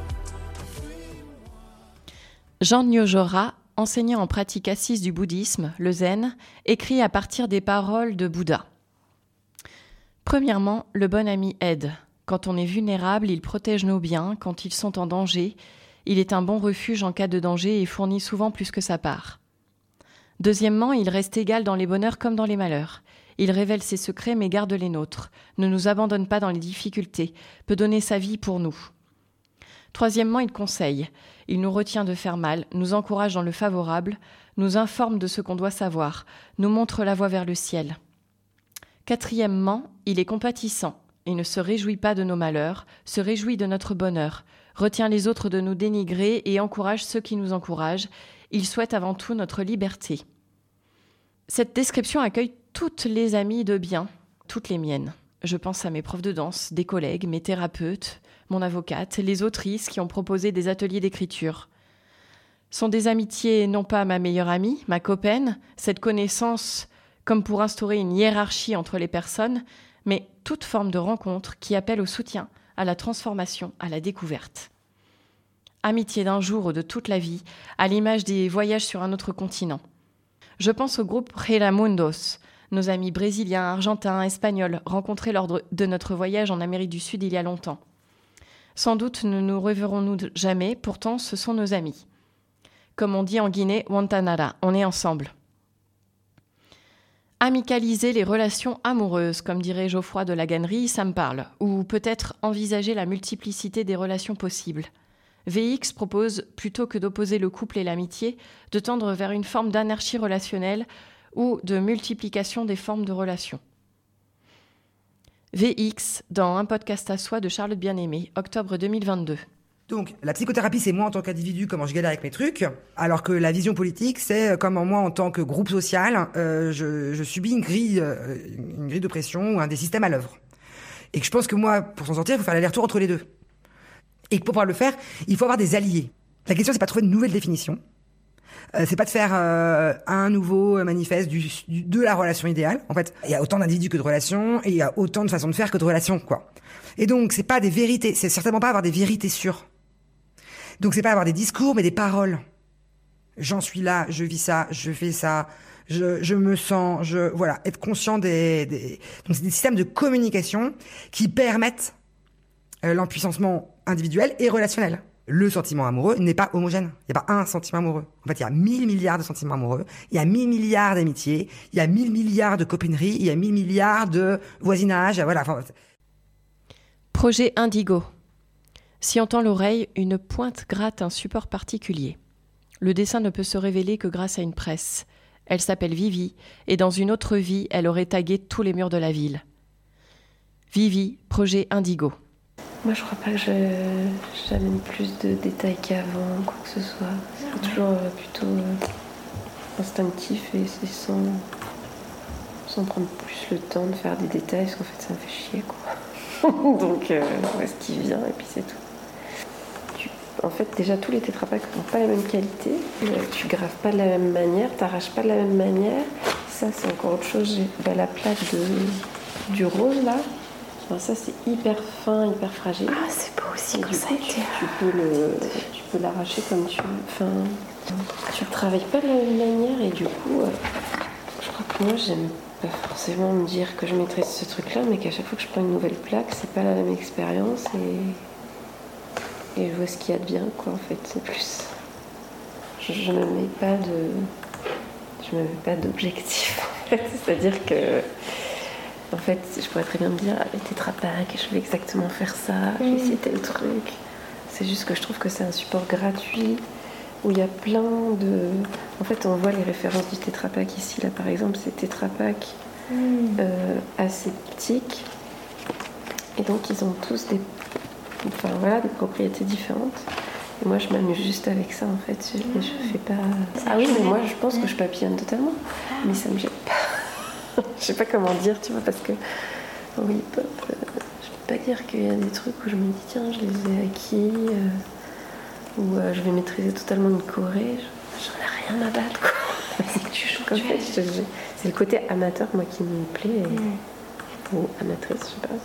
Jean Nyojora, enseignant en pratique assise du bouddhisme, le zen, écrit à partir des paroles de Bouddha. Premièrement, le bon ami aide. Quand on est vulnérable, il protège nos biens. Quand ils sont en danger, il est un bon refuge en cas de danger et fournit souvent plus que sa part. Deuxièmement, il reste égal dans les bonheurs comme dans les malheurs. Il révèle ses secrets mais garde les nôtres, ne nous abandonne pas dans les difficultés, peut donner sa vie pour nous. Troisièmement, il conseille. Il nous retient de faire mal, nous encourage dans le favorable, nous informe de ce qu'on doit savoir, nous montre la voie vers le ciel. Quatrièmement, il est compatissant. Il ne se réjouit pas de nos malheurs, se réjouit de notre bonheur, retient les autres de nous dénigrer et encourage ceux qui nous encouragent. Il souhaite avant tout notre liberté. Cette description accueille toutes les amies de bien, toutes les miennes. Je pense à mes profs de danse, des collègues, mes thérapeutes, mon avocate, les autrices qui ont proposé des ateliers d'écriture. Sont des amitiés non pas ma meilleure amie, ma copaine, cette connaissance comme pour instaurer une hiérarchie entre les personnes, mais toute forme de rencontre qui appelle au soutien, à la transformation, à la découverte. Amitié d'un jour ou de toute la vie, à l'image des voyages sur un autre continent. Je pense au groupe Relamundos, nos amis brésiliens, argentins, espagnols, rencontrés lors de notre voyage en Amérique du Sud il y a longtemps. Sans doute ne nous reverrons-nous jamais, pourtant ce sont nos amis. Comme on dit en Guinée, Wantanara, on est ensemble. Amicaliser les relations amoureuses, comme dirait Geoffroy de la Gannerie, ça me parle. Ou peut-être envisager la multiplicité des relations possibles. VX propose, plutôt que d'opposer le couple et l'amitié, de tendre vers une forme d'anarchie relationnelle ou de multiplication des formes de relations. VX, dans Un podcast à soi de Charlotte Bien-Aimée, octobre 2022. Donc, la psychothérapie, c'est moi en tant qu'individu, comment je galère avec mes trucs, alors que la vision politique, c'est comment moi, en tant que groupe social, je subis une grille de pression ou des systèmes à l'œuvre. Et que je pense que moi, pour s'en sortir, il faut faire l'aller-retour entre les deux. Et que pour pouvoir le faire, il faut avoir des alliés. La question, c'est pas de trouver une nouvelle définition. C'est pas de faire un nouveau manifeste de la relation idéale. En fait, il y a autant d'individus que de relations, et il y a autant de façons de faire que de relations, quoi. Et donc, c'est pas des vérités, c'est certainement pas avoir des vérités sûres. Donc, c'est pas avoir des discours, mais des paroles. J'en suis là, je vis ça, je fais ça, je me sens, voilà, être conscient donc c'est des systèmes de communication qui permettent l'empuissancement individuel et relationnel. Le sentiment amoureux n'est pas homogène. Il n'y a pas un sentiment amoureux. En fait, il y a 1000 milliards de sentiments amoureux, il y a 1000 milliards d'amitiés, il y a 1000 milliards de copinerie, il y a 1000 milliards de voisinage, voilà. Projet Indigo. Si on tend l'oreille, une pointe gratte un support particulier. Le dessin ne peut se révéler que grâce à une presse. Elle s'appelle Vivi, et dans une autre vie, elle aurait tagué tous les murs de la ville. Vivi, projet Indigo. Moi, je crois pas que j'amène plus de détails qu'avant, quoi que ce soit. C'est toujours plutôt instinctif et c'est sans prendre plus le temps de faire des détails, parce qu'en fait, ça me fait chier, quoi. Donc, on voit ce qui vient et puis c'est tout. En fait, déjà, tous les tétrapacks n'ont pas la même qualité. Tu graves pas de la même manière, t'arraches pas de la même manière. Ça, c'est encore autre chose. La plaque du rose, là, enfin, ça, c'est hyper fin, hyper fragile. Ah, c'est beau aussi comme ça. Tu peux l'arracher comme tu veux. Enfin, tu travailles pas de la même manière et du coup, je crois que moi, j'aime pas forcément me dire que je maîtrise ce truc-là, mais qu'à chaque fois que je prends une nouvelle plaque, c'est pas la même expérience et je vois ce qu'il y a de bien, quoi, en fait, c'est plus. Je me mets pas d'objectif, en fait. C'est-à-dire que, en fait, je pourrais très bien me dire, avec tétrapacks, je vais exactement faire ça, je vais essayer tel truc. C'est juste que je trouve que c'est un support gratuit, où il y a plein de... En fait, on voit les références du tétrapack ici, là, par exemple, c'est tétrapack aseptique. Et donc, ils ont tous des propriétés différentes. Et moi, je m'amuse juste avec ça, en fait. Je fais pas... Ah oui, mais moi, je pense que je papillonne totalement. Mais ça me gêne pas. Je sais pas comment dire, tu vois, parce que en hip-hop, je peux pas dire qu'il y a des trucs où je me dis, tiens, je les ai acquis, ou je vais maîtriser totalement une choré. J'en ai rien à battre, quoi. C'est que tu joues, en fait, c'est le côté amateur, moi, qui me plaît, ou amatrice, je sais pas.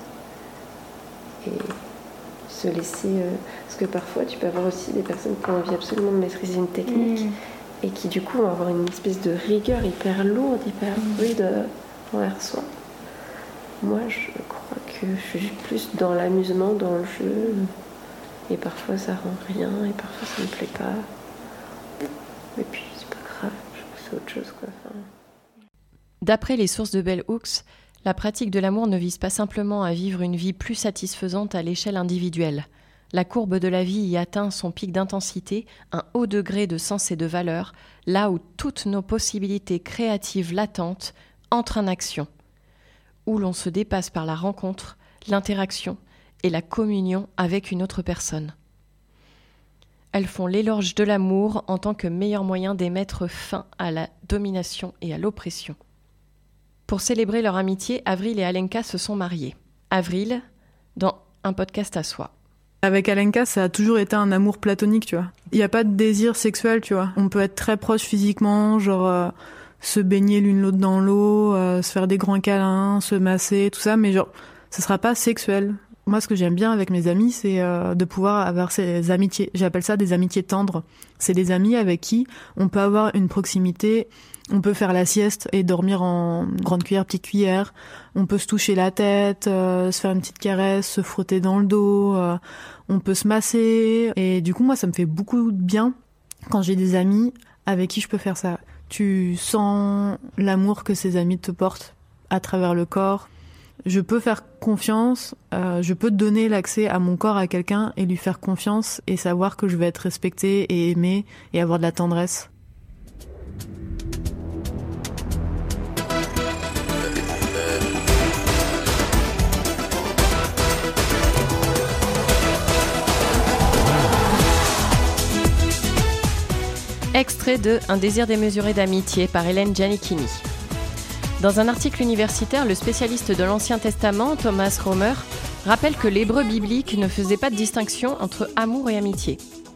Et se laisser... parce que parfois, tu peux avoir aussi des personnes qui ont envie absolument de maîtriser une technique et qui, du coup, vont avoir une espèce de rigueur hyper lourde, hyper rude envers soi. Moi, je crois que je suis plus dans l'amusement, dans le jeu. Et parfois, ça rend rien, et parfois, ça me plaît pas. Et puis, c'est pas grave, je trouve que c'est autre chose, quoi. Enfin... D'après les sources de Bell Hooks, la pratique de l'amour ne vise pas simplement à vivre une vie plus satisfaisante à l'échelle individuelle. La courbe de la vie y atteint son pic d'intensité, un haut degré de sens et de valeur, là où toutes nos possibilités créatives latentes entrent en action, où l'on se dépasse par la rencontre, l'interaction et la communion avec une autre personne. Elles font l'éloge de l'amour en tant que meilleur moyen d'émettre fin à la domination et à l'oppression. Pour célébrer leur amitié, Avril et Alenka se sont mariés. Avril, dans un podcast à soi. Avec Alenka, ça a toujours été un amour platonique, tu vois. Il n'y a pas de désir sexuel, tu vois. On peut être très proches physiquement, genre se baigner l'une l'autre dans l'eau, se faire des grands câlins, se masser, tout ça, mais genre, ça sera pas sexuel. Moi, ce que j'aime bien avec mes amis, c'est de pouvoir avoir ces amitiés. J'appelle ça des amitiés tendres. C'est des amis avec qui on peut avoir une proximité. On peut faire la sieste et dormir en grande cuillère, petite cuillère. On peut se toucher la tête, se faire une petite caresse, se frotter dans le dos. On peut se masser. Et du coup, moi, ça me fait beaucoup de bien quand j'ai des amis avec qui je peux faire ça. Tu sens l'amour que ces amis te portent à travers le corps. Je peux faire confiance, je peux donner l'accès à mon corps à quelqu'un et lui faire confiance et savoir que je vais être respectée et aimée et avoir de la tendresse. Extrait de Un désir démesuré d'amitié par Hélène Giannichini. Dans un article universitaire, le spécialiste de l'Ancien Testament, Thomas Romer, rappelle que l'hébreu biblique ne faisait pas de distinction entre amour et amitié.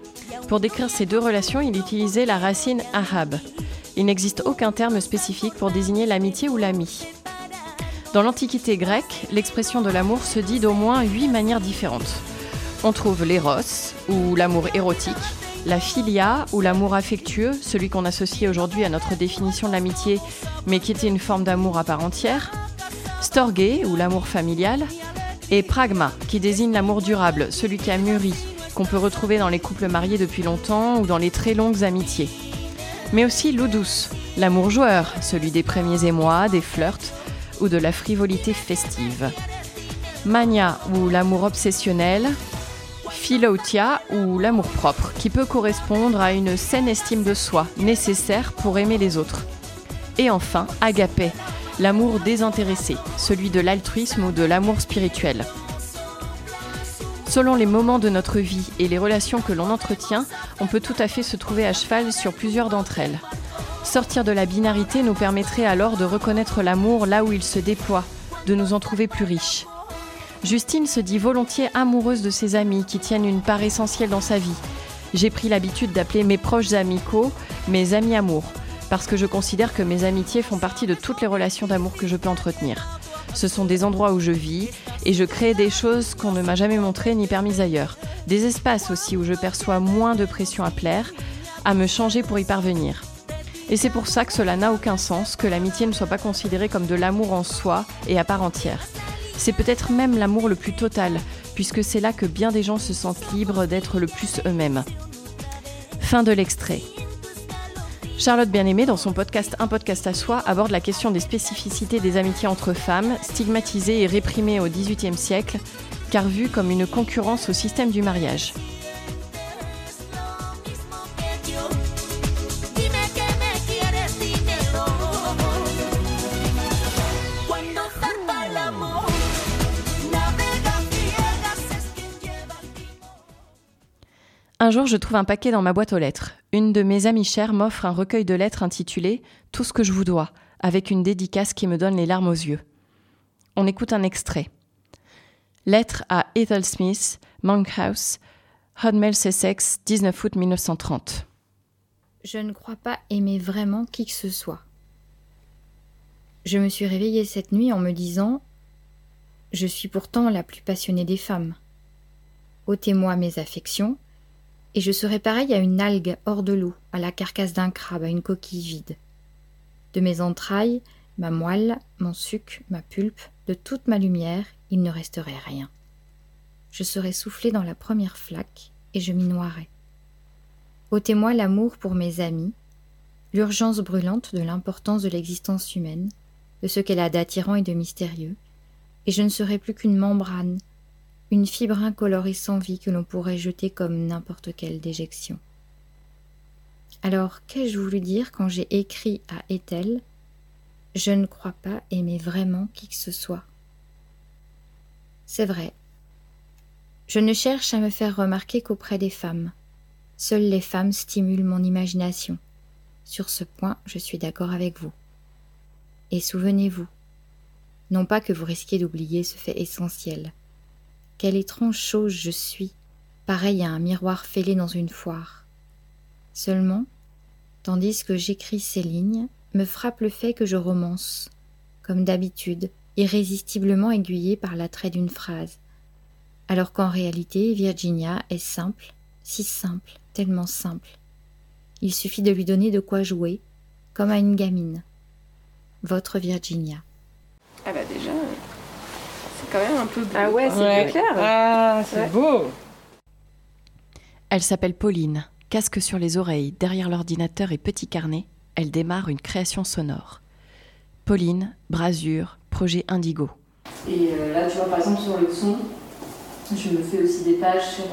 Pour décrire ces deux relations, il utilisait la racine ahab. Il n'existe aucun terme spécifique pour désigner l'amitié ou l'ami. Dans l'Antiquité grecque, l'expression de l'amour se dit d'au moins 8 manières différentes. On trouve l'éros, ou l'amour érotique, la philia, ou l'amour affectueux, celui qu'on associe aujourd'hui à notre définition de l'amitié, mais qui était une forme d'amour à part entière, storge, ou l'amour familial, et pragma, qui désigne l'amour durable, celui qui a mûri, qu'on peut retrouver dans les couples mariés depuis longtemps ou dans les très longues amitiés. Mais aussi ludus, l'amour joueur, celui des premiers émois, des flirts, ou de la frivolité festive. Mania, ou l'amour obsessionnel. Philautia, ou l'amour propre, qui peut correspondre à une saine estime de soi, nécessaire pour aimer les autres. Et enfin, agapé, l'amour désintéressé, celui de l'altruisme ou de l'amour spirituel. Selon les moments de notre vie et les relations que l'on entretient, on peut tout à fait se trouver à cheval sur plusieurs d'entre elles. Sortir de la binarité nous permettrait alors de reconnaître l'amour là où il se déploie, de nous en trouver plus riches. Justine se dit volontiers amoureuse de ses amis qui tiennent une part essentielle dans sa vie. J'ai pris l'habitude d'appeler mes proches amicaux mes amis amour, parce que je considère que mes amitiés font partie de toutes les relations d'amour que je peux entretenir. Ce sont des endroits où je vis et je crée des choses qu'on ne m'a jamais montrées ni permises ailleurs. Des espaces aussi où je perçois moins de pression à plaire, à me changer pour y parvenir. Et c'est pour ça que cela n'a aucun sens que l'amitié ne soit pas considérée comme de l'amour en soi et à part entière. C'est peut-être même l'amour le plus total, puisque c'est là que bien des gens se sentent libres d'être le plus eux-mêmes. Fin de l'extrait. Charlotte Bien-Aimée, dans son podcast Un podcast à soi, aborde la question des spécificités des amitiés entre femmes, stigmatisées et réprimées au XVIIIe siècle, car vues comme une concurrence au système du mariage. Un jour, je trouve un paquet dans ma boîte aux lettres. Une de mes amies chères m'offre un recueil de lettres intitulé « Tout ce que je vous dois », avec une dédicace qui me donne les larmes aux yeux. On écoute un extrait. Lettre à Ethel Smith, Monkhouse, Hudmel, Sussex, 19 août 1930. Je ne crois pas aimer vraiment qui que ce soit. Je me suis réveillée cette nuit en me disant « Je suis pourtant la plus passionnée des femmes. Ôtez-moi mes affections, et je serai pareille à une algue hors de l'eau, à la carcasse d'un crabe, à une coquille vide. De mes entrailles, ma moelle, mon suc, ma pulpe, de toute ma lumière, il ne resterait rien. Je serais soufflée dans la première flaque, et je m'y noierais. Ôtez-moi l'amour pour mes amis, l'urgence brûlante de l'importance de l'existence humaine, de ce qu'elle a d'attirant et de mystérieux, et je ne serai plus qu'une membrane, une fibre incolore et sans vie que l'on pourrait jeter comme n'importe quelle déjection. Alors, qu'ai-je voulu dire quand j'ai écrit à Ethel « Je ne crois pas aimer vraiment qui que ce soit ». C'est vrai. Je ne cherche à me faire remarquer qu'auprès des femmes. Seules les femmes stimulent mon imagination. Sur ce point, je suis d'accord avec vous. Et souvenez-vous, non pas que vous risquiez d'oublier ce fait essentiel. Quelle étrange chose je suis, pareil à un miroir fêlé dans une foire. Seulement, tandis que j'écris ces lignes, me frappe le fait que je romance, comme d'habitude, irrésistiblement aiguillée par l'attrait d'une phrase, alors qu'en réalité, Virginia est simple, si simple, tellement simple. Il suffit de lui donner de quoi jouer, comme à une gamine. Votre Virginia. Ah bah déjà... C'est quand même un peu beau. Ah ouais, c'est clair. Ah, c'est beau. Elle s'appelle Pauline. Casque sur les oreilles, derrière l'ordinateur et petit carnet, elle démarre une création sonore. Pauline, Brasure, projet Indigo. Et là, tu vois, par exemple, sur le son, je me fais aussi des pages sur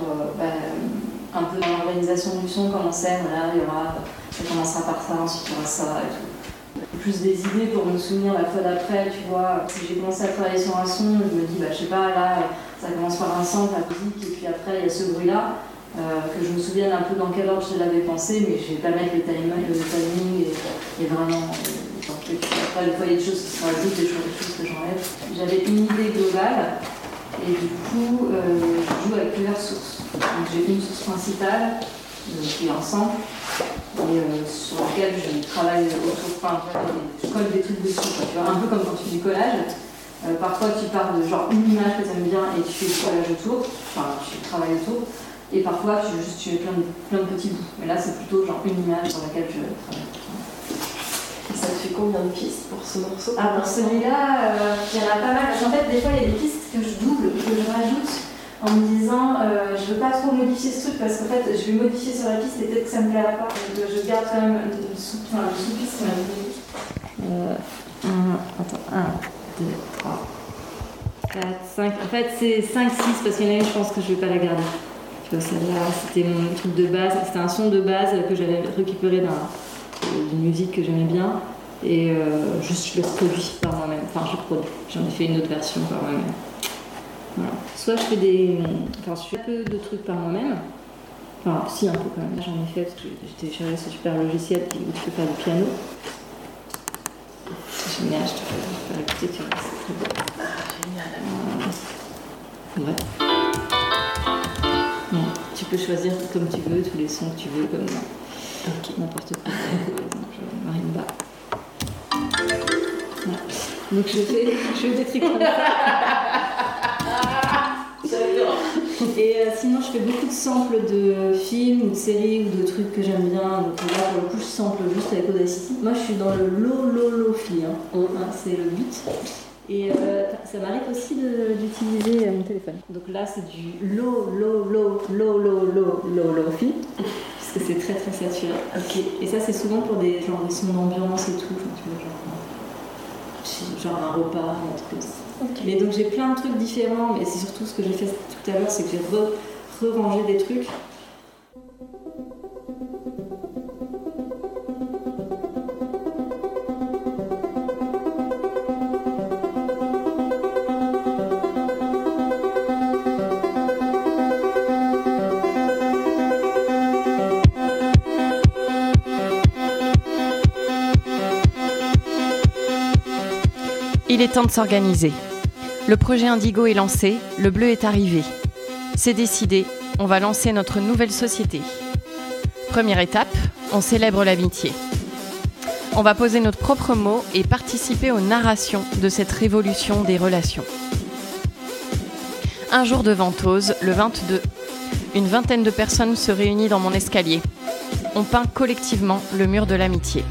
un peu dans l'organisation du son, comment c'est, voilà, ça commencera par ça, ensuite il y aura ça et tout. Plus des idées pour me souvenir la fois d'après, tu vois. Si j'ai commencé à travailler sur un son, je me dis, je sais pas, là, ça commence par un sample, la musique, et puis après, il y a ce bruit-là, que je me souvienne un peu dans quel ordre je l'avais pensé, mais je vais pas mettre le timing et vraiment... après, des fois, il y a des choses qui se rajoutent, des choses que j'enlève. J'avais une idée globale, et du coup, je joue avec plusieurs sources. Donc, j'ai une source principale, qui est ensemble et sur lequel je travaille autour, je colle des trucs dessus, quoi, tu vois, un peu comme quand tu fais du collage. Parfois tu pars de genre une image que tu aimes bien et tu fais du collage autour, tu travailles autour, et parfois tu mets plein de petits bouts. Mais là c'est plutôt genre une image sur laquelle je travaille. Et ça te fait combien de pistes pour ce morceau? Pour celui-là, il y en a pas mal, parce qu'en fait des fois il y a des pistes que je double, que je rajoute en me disant je veux pas trop modifier ce truc parce qu'en fait je vais modifier sur la piste et peut-être que ça me plaira pas, donc je garde quand même une sous-piste sur la musique. 1, 2, 3, 4, 5. En fait, c'est 5, 6 parce qu'il y en a une, je pense que je vais pas la garder. Tu vois, celle-là, c'était mon truc de base. C'était un son de base que j'avais récupéré d'une musique que j'aimais bien. Et juste, je le produis par moi-même. Enfin, je produis. J'en ai fait une autre version par moi-même. Voilà. Soit je fais je fais un peu de trucs par moi-même. Enfin, si, un peu quand même. J'en ai fait parce que j'ai téléchargé ce super logiciel où tu peux faire du piano. C'est génial, je te fais écouter, tu vois, c'est très beau. Génial. Ouais. Bon, tu peux choisir comme tu veux, tous les sons que tu veux, comme n'importe quoi. Marimba. Voilà. Donc je fais des trucs comme ça. J'adore. Et sinon, je fais beaucoup de samples de films ou de séries ou de trucs que j'aime bien. Donc là, pour le coup, je sample juste avec Audacity. Moi, je suis dans le lo-lo-lo-fi. C'est le but. Et ça m'arrive aussi d'utiliser mon téléphone. Donc là, c'est du lo-lo-lo-lo-lo-lo-lo-fi. Parce que c'est très très saturé. Okay. Et ça, c'est souvent pour des sons d'ambiance et tout. Tu vois, genre un repas, un truc comme ça. Okay. Mais donc j'ai plein de trucs différents, mais c'est surtout ce que j'ai fait tout à l'heure, c'est que j'ai re-rangé des trucs. Il est temps de s'organiser. Le projet Indigo est lancé, le bleu est arrivé. C'est décidé, on va lancer notre nouvelle société. Première étape, on célèbre l'amitié. On va poser notre propre mot et participer aux narrations de cette révolution des relations. Un jour de Ventose, le 22, une vingtaine de personnes se réunissent dans mon escalier. On peint collectivement le mur de l'amitié.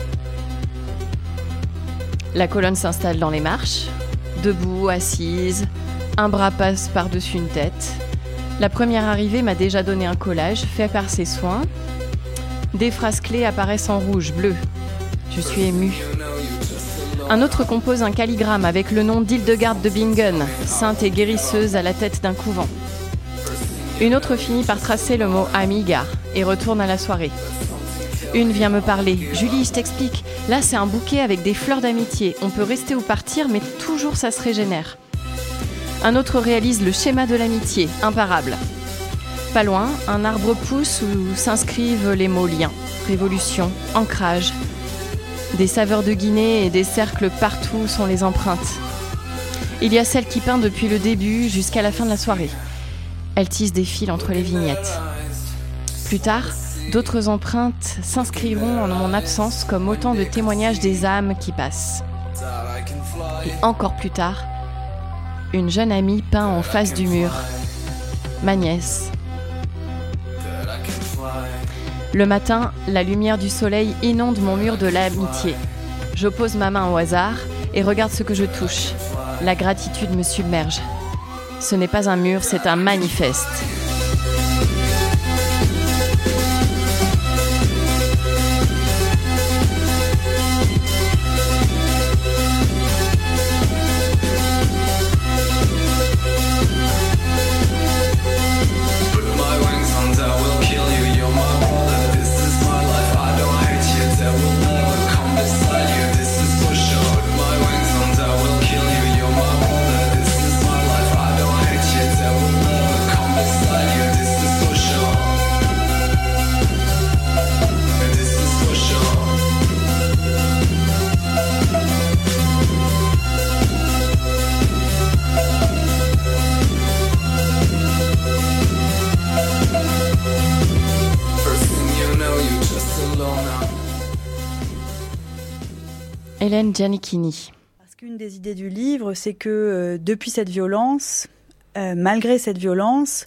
La colonne s'installe dans les marches. Debout, assise, un bras passe par-dessus une tête. La première arrivée m'a déjà donné un collage fait par ses soins. Des phrases clés apparaissent en rouge, bleu. Je suis émue. Un autre compose un calligramme avec le nom d'Hildegarde de Bingen, sainte et guérisseuse à la tête d'un couvent. Une autre finit par tracer le mot amiga et retourne à la soirée. Une vient me parler. Julie, je t'explique. Là, c'est un bouquet avec des fleurs d'amitié. On peut rester ou partir, mais toujours ça se régénère. Un autre réalise le schéma de l'amitié, imparable. Pas loin, un arbre pousse où s'inscrivent les mots lien, révolution, ancrage. Des saveurs de Guinée et des cercles partout sont les empreintes. Il y a celle qui peint depuis le début jusqu'à la fin de la soirée. Elle tisse des fils entre les vignettes. Plus tard, d'autres empreintes s'inscriront en mon absence comme autant de témoignages des âmes qui passent. Et encore plus tard, une jeune amie peint en face du mur. Ma nièce. Le matin, la lumière du soleil inonde mon mur de l'amitié. Je pose ma main au hasard et regarde ce que je touche. La gratitude me submerge. Ce n'est pas un mur, c'est un manifeste. Beside Hélène Giannichini. Parce qu'une des idées du livre, c'est que depuis cette violence, malgré cette violence,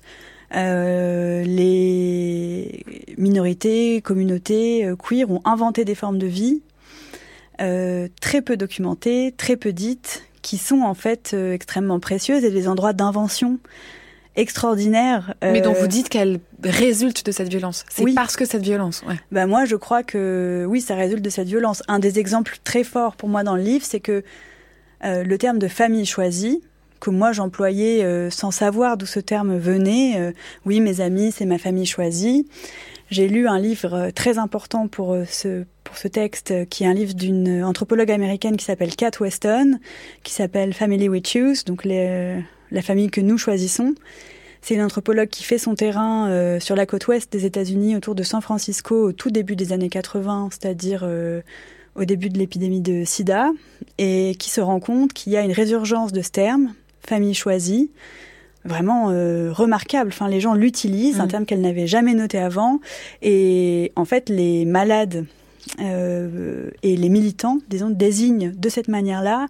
les minorités, communautés queer ont inventé des formes de vie très peu documentées, très peu dites, qui sont en fait extrêmement précieuses et des endroits d'invention extraordinaires. Mais dont vous dites qu'elles résultent de cette violence. C'est parce que cette violence. Ouais. Bah moi, je crois que oui, ça résulte de cette violence. Un des exemples très forts pour moi dans le livre, c'est que le terme de famille choisie, que moi j'employais sans savoir d'où ce terme venait. Oui, mes amis, c'est ma famille choisie. J'ai lu un livre très important pour ce texte, qui est un livre d'une anthropologue américaine qui s'appelle Kat Weston, qui s'appelle Family We Choose, donc la famille que nous choisissons. C'est une anthropologue qui fait son terrain sur la côte ouest des États-Unis, autour de San Francisco, au tout début des années 80, c'est-à-dire au début de l'épidémie de sida, et qui se rend compte qu'il y a une résurgence de ce terme, famille choisie, vraiment remarquable. Enfin, les gens l'utilisent, un terme qu'elle n'avait jamais noté avant. Et en fait, les malades et les militants, disons, désignent de cette manière-là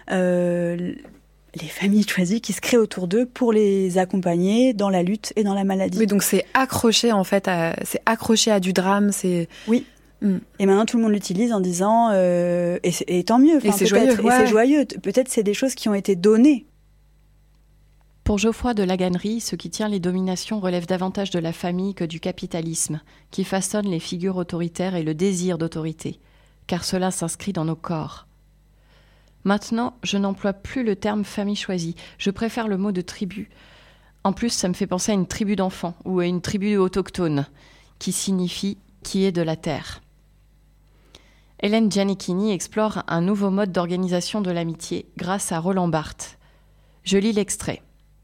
les familles choisies qui se créent autour d'eux pour les accompagner dans la lutte et dans la maladie. Oui, donc c'est accroché en fait, c'est accroché à du drame. Oui. Et maintenant tout le monde l'utilise en disant et tant mieux. Et c'est joyeux. Et c'est joyeux. Peut-être c'est des choses qui ont été données. Pour Geoffroy de Laganerie, ce qui tient les dominations relève davantage de la famille que du capitalisme, qui façonne les figures autoritaires et le désir d'autorité, car cela s'inscrit dans nos corps. Maintenant, je n'emploie plus le terme famille choisie, je préfère le mot de tribu. En plus, ça me fait penser à une tribu d'enfants, ou à une tribu autochtone, qui signifie « qui est de la terre ». Hélène Giannichini explore un nouveau mode d'organisation de l'amitié grâce à Roland Barthes. Je lis l'extrait.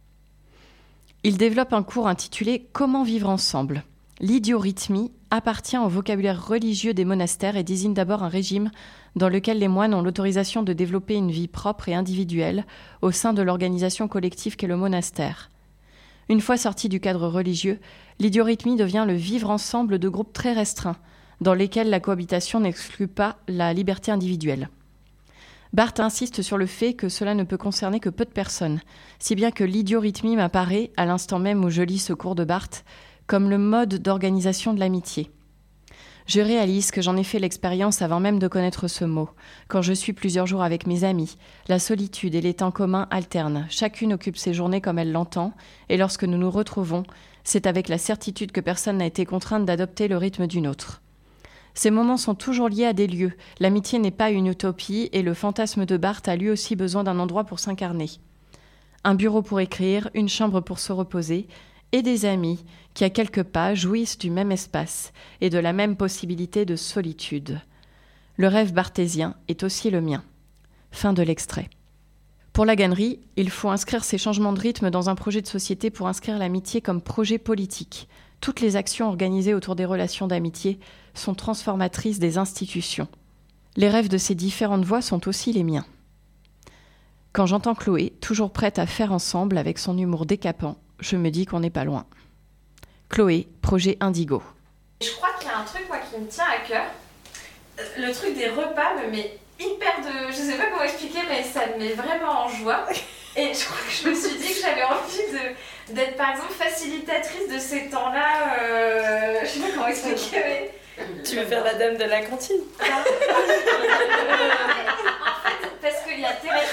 Il développe un cours intitulé « Comment vivre ensemble ». L'idiorhythmie appartient au vocabulaire religieux des monastères et désigne d'abord un régime dans lequel les moines ont l'autorisation de développer une vie propre et individuelle au sein de l'organisation collective qu'est le monastère. Une fois sorti du cadre religieux, l'idiorhythmie devient le vivre ensemble de groupes très restreints, dans lesquels la cohabitation n'exclut pas la liberté individuelle. Barthes insiste sur le fait que cela ne peut concerner que peu de personnes, si bien que l'idiorhythmie m'apparaît, à l'instant même où je lis ce cours de Barthes, comme le mode d'organisation de l'amitié. Je réalise que j'en ai fait l'expérience avant même de connaître ce mot. Quand je suis plusieurs jours avec mes amis, la solitude et les temps communs alternent. Chacune occupe ses journées comme elle l'entend, et lorsque nous nous retrouvons, c'est avec la certitude que personne n'a été contrainte d'adopter le rythme d'une autre. Ces moments sont toujours liés à des lieux. L'amitié n'est pas une utopie et le fantasme de Barthes a lui aussi besoin d'un endroit pour s'incarner. Un bureau pour écrire, une chambre pour se reposer et des amis qui, à quelques pas, jouissent du même espace et de la même possibilité de solitude. Le rêve barthésien est aussi le mien. Fin de l'extrait. Pour Laganerie, il faut inscrire ces changements de rythme dans un projet de société pour inscrire l'amitié comme projet politique. Toutes les actions organisées autour des relations d'amitié sont transformatrices des institutions. Les rêves de ces différentes voix sont aussi les miens. Quand j'entends Chloé, toujours prête à faire ensemble avec son humour décapant, je me dis qu'on n'est pas loin. Chloé, projet Indigo. Je crois qu'il y a un truc moi, qui me tient à cœur. Le truc des repas me met hyper de... Je sais pas comment expliquer, mais ça me met vraiment en joie. Et je crois que je me suis dit que j'avais envie d'être par exemple facilitatrice de ces temps-là. Je sais pas comment expliquer, mais... Tu veux faire la dame de la cantine? En fait, parce qu'il y a Thérèse...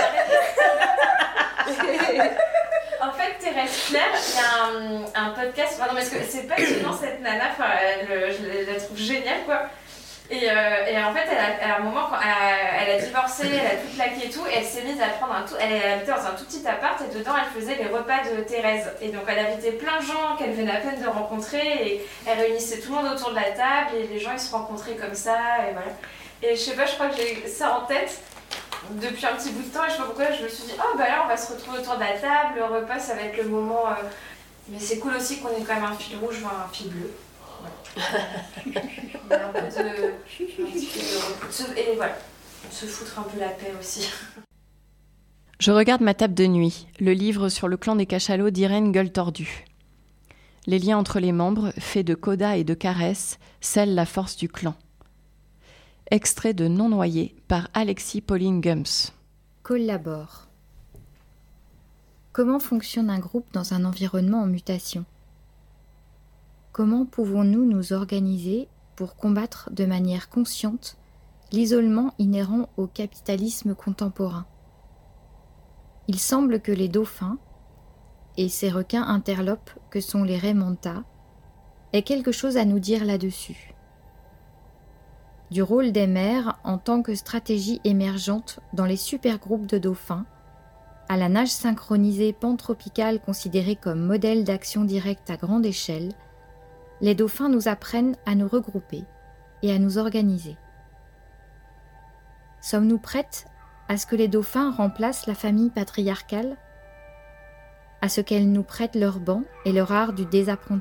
En fait, Thérèse Claire, il y a un podcast... Enfin, non, parce que c'est passionnant cette nana, enfin, je la trouve géniale, quoi. Et en fait, elle a un moment, quand elle a divorcé, elle a tout plaqué et tout, et elle s'est mise à prendre elle habitait dans un tout petit appart, et dedans, elle faisait les repas de Thérèse. Et donc, elle invitait plein de gens qu'elle venait à peine de rencontrer, et elle réunissait tout le monde autour de la table, et les gens, ils se rencontraient comme ça, et voilà. Et je sais pas, je crois que j'ai ça en tête depuis un petit bout de temps, et je sais pas pourquoi, je me suis dit, oh bah là, on va se retrouver autour de la table, le repas, ça va être le moment... Mais c'est cool aussi qu'on ait quand même un fil rouge, voire un fil bleu. Voilà. Un peu de... Et voilà, se foutre un peu la paix aussi. Je regarde ma table de nuit, le livre sur le clan des cachalots d'Irène Gueule-Tordue. Les liens entre les membres, faits de codas et de caresses, scellent la force du clan. Extrait de Non noyé par Alexis Pauline Gums. Collabore. Comment fonctionne un groupe dans un environnement en mutation ? Comment pouvons-nous nous organiser pour combattre de manière consciente l'isolement inhérent au capitalisme contemporain ? Il semble que les dauphins et ces requins interlopes que sont les raimentas aient quelque chose à nous dire là-dessus. Du rôle des mers en tant que stratégie émergente dans les supergroupes de dauphins, à la nage synchronisée pantropicale considérée comme modèle d'action directe à grande échelle, les dauphins nous apprennent à nous regrouper et à nous organiser. Sommes-nous prêtes à ce que les dauphins remplacent la famille patriarcale ? À ce qu'elles nous prêtent leur banc et leur art du désapprentissage ?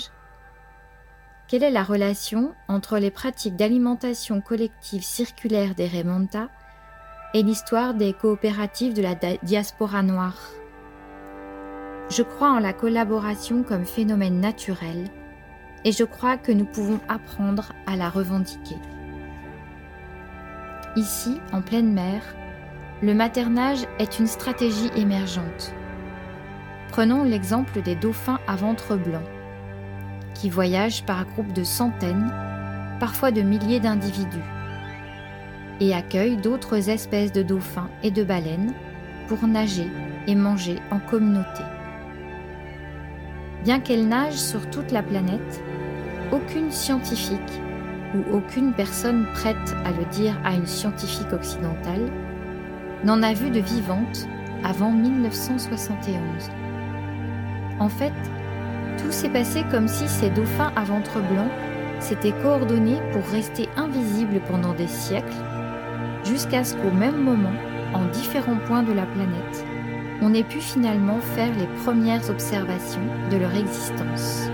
Quelle est la relation entre les pratiques d'alimentation collective circulaire des raimentas et l'histoire des coopératives de la diaspora noire ? Je crois en la collaboration comme phénomène naturel et je crois que nous pouvons apprendre à la revendiquer. Ici, en pleine mer, le maternage est une stratégie émergente. Prenons l'exemple des dauphins à ventre blanc, qui voyagent par groupes de centaines, parfois de milliers d'individus, et accueillent d'autres espèces de dauphins et de baleines pour nager et manger en communauté. Bien qu'elles nagent sur toute la planète, aucune scientifique ou aucune personne prête à le dire à une scientifique occidentale n'en a vu de vivante avant 1971. En fait, tout s'est passé comme si ces dauphins à ventre blanc s'étaient coordonnés pour rester invisibles pendant des siècles, jusqu'à ce qu'au même moment, en différents points de la planète, on ait pu finalement faire les premières observations de leur existence.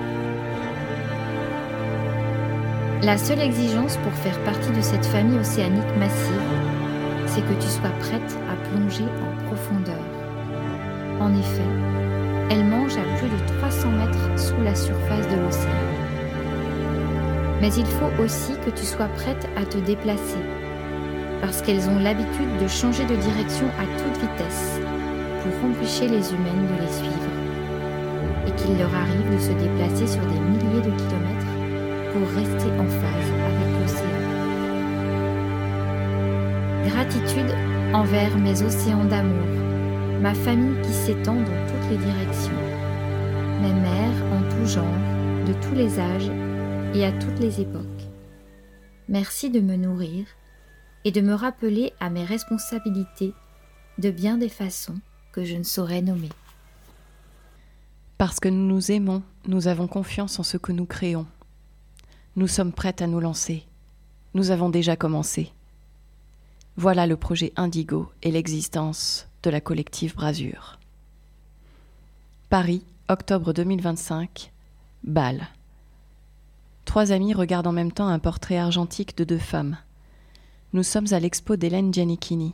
La seule exigence pour faire partie de cette famille océanique massive, c'est que tu sois prête à plonger en profondeur. En effet, elles mangent à plus de 300 mètres sous la surface de l'océan. Mais il faut aussi que tu sois prête à te déplacer, parce qu'elles ont l'habitude de changer de direction à toute vitesse pour empêcher les humaines de les suivre, et qu'il leur arrive de se déplacer sur des milliers de kilomètres pour rester en phase avec l'océan. Gratitude envers mes océans d'amour, ma famille qui s'étend dans toutes les directions, mes mères en tout genre, de tous les âges et à toutes les époques. Merci de me nourrir et de me rappeler à mes responsabilités de bien des façons que je ne saurais nommer. Parce que nous nous aimons, nous avons confiance en ce que nous créons. Nous sommes prêtes à nous lancer. Nous avons déjà commencé. Voilà le projet Indigo et l'existence de la collective Brasure. Paris, octobre 2025, Bâle. 3 amis regardent en même temps un portrait argentique de 2 femmes. Nous sommes à l'expo d'Hélène Giannichini.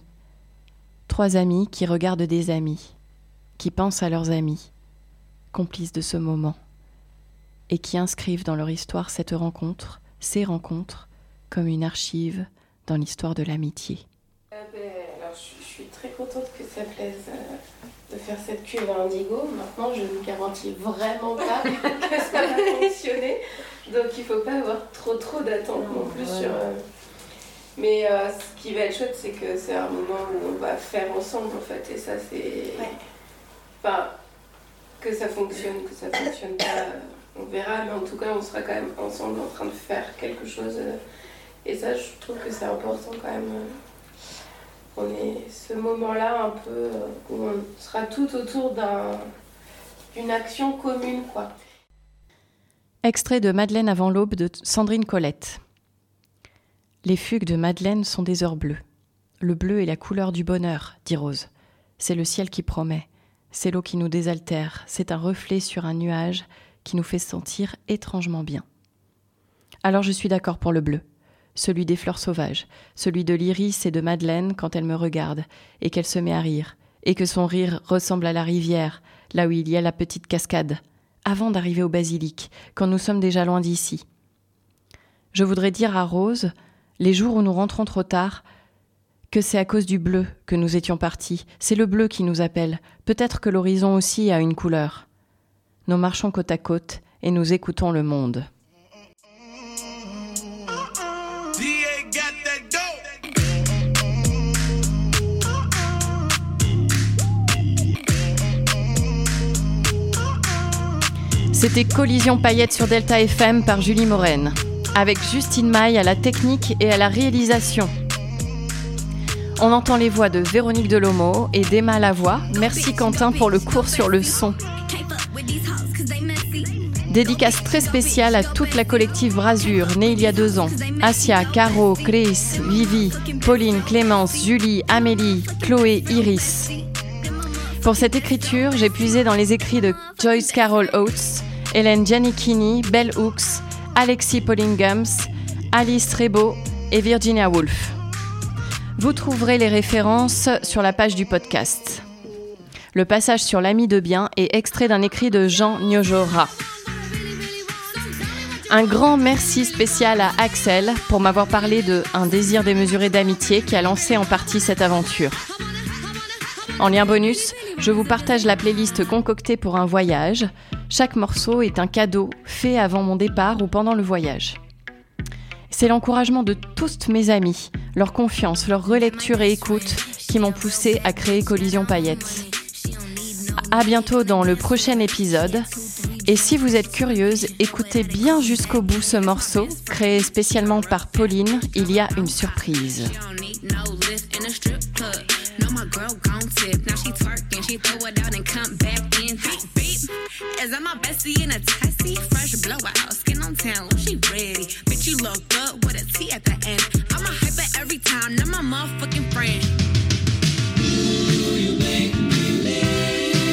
3 amis qui regardent des amis, qui pensent à leurs amis, complices de ce moment, et qui inscrivent dans leur histoire cette rencontre, ces rencontres, comme une archive dans l'histoire de l'amitié. Alors, je suis très contente que ça plaise de faire cette cuve à Indigo. Maintenant, je ne garantis vraiment pas que ça va fonctionner. Donc, il ne faut pas avoir trop d'attentes non plus sur... Mais ce qui va être chouette, c'est que c'est un moment où on va faire ensemble, en fait. Et ça, c'est... Enfin, que ça fonctionne pas, on verra. Mais en tout cas, on sera quand même ensemble en train de faire quelque chose. Et ça, je trouve que c'est important quand même. On est ce moment-là un peu où on sera tout autour d'une action commune, quoi. Extrait de Madeleine avant l'aube de Sandrine Colette. Les fugues de Madeleine sont des heures bleues. Le bleu est la couleur du bonheur, dit Rose. C'est le ciel qui promet. C'est l'eau qui nous désaltère. C'est un reflet sur un nuage qui nous fait sentir étrangement bien. Alors je suis d'accord pour le bleu. Celui des fleurs sauvages, celui de l'iris et de Madeleine quand elle me regarde et qu'elle se met à rire, et que son rire ressemble à la rivière, là où il y a la petite cascade, avant d'arriver au basilic, quand nous sommes déjà loin d'ici. Je voudrais dire à Rose, les jours où nous rentrons trop tard, que c'est à cause du bleu que nous étions partis. C'est le bleu qui nous appelle. Peut-être que l'horizon aussi a une couleur. Nous marchons côte à côte et nous écoutons le monde. C'était Collision Paillettes sur Delta FM par Julie Morène, avec Justine Maille à la technique et à la réalisation. On entend les voix de Véronique Delomo et d'Emma Lavoie. Merci Quentin pour le cours sur le son. Dédicace très spéciale à toute la collective Brasure, née il y a 2 ans. Asia, Caro, Chris, Vivi, Pauline, Clémence, Julie, Amélie, Chloé, Iris. Pour cette écriture, j'ai puisé dans les écrits de Joyce Carol Oates, Hélène Giannichini, Bell Hooks, Alexis Pollingams, Alice Rebaud et Virginia Woolf. Vous trouverez les références sur la page du podcast. Le passage sur l'ami de bien est extrait d'un écrit de Jean Nyojora. Un grand merci spécial à Axel pour m'avoir parlé de Un désir démesuré d'amitié qui a lancé en partie cette aventure. En lien bonus, je vous partage la playlist concoctée pour un voyage. Chaque morceau est un cadeau fait avant mon départ ou pendant le voyage. C'est l'encouragement de tous mes amis, leur confiance, leur relecture et écoute qui m'ont poussé à créer Collision Paillettes. À bientôt dans le prochain épisode. Et si vous êtes curieuse, écoutez bien jusqu'au bout ce morceau, créé spécialement par Pauline. Il y a une surprise. As I'm my bestie in a testy, fresh blowout, skin on town, she ready. Bitch, you look good with a T at the end. I'm a hyper every time, not my motherfucking friend. You make me live.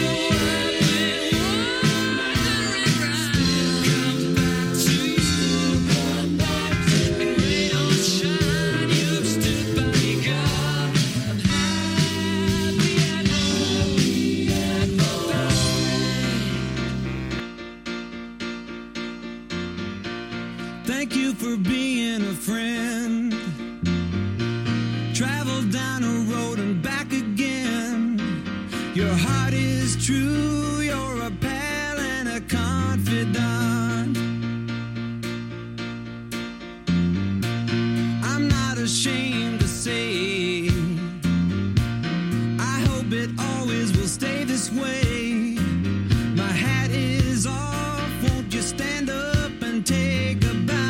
Thank you for being a friend. Travel down a road and back again. Your heart is true, you're a pal and a confidant. I'm not ashamed to say, I hope it always will stay this way. My hat is off, won't you stand up and take a bow?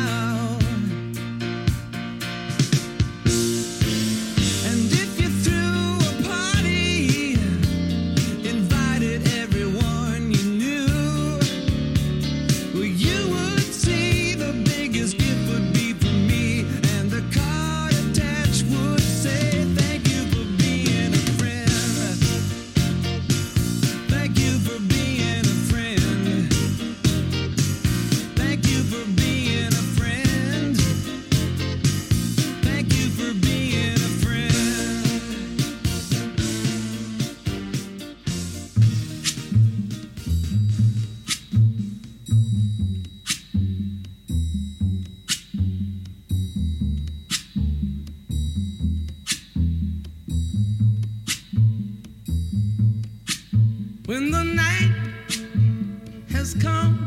When the night has come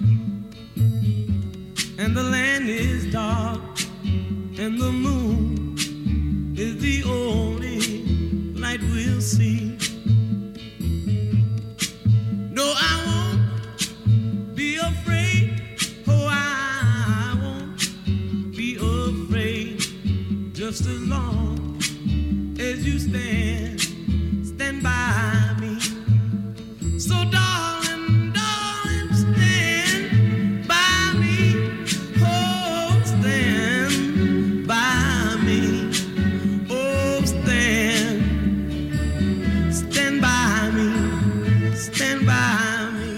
and the land is dark and the moon is the only light we'll see. No, I won't be afraid. Oh, I won't be afraid. Just as long as you stand by me. So darling, darling, stand by me. Oh, stand by me. Oh, stand by me. Stand by me.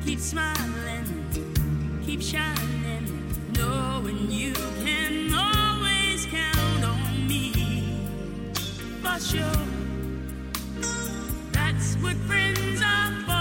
keep smiling, keep shining, knowing you can always count on me. For sure, that's what friends are for.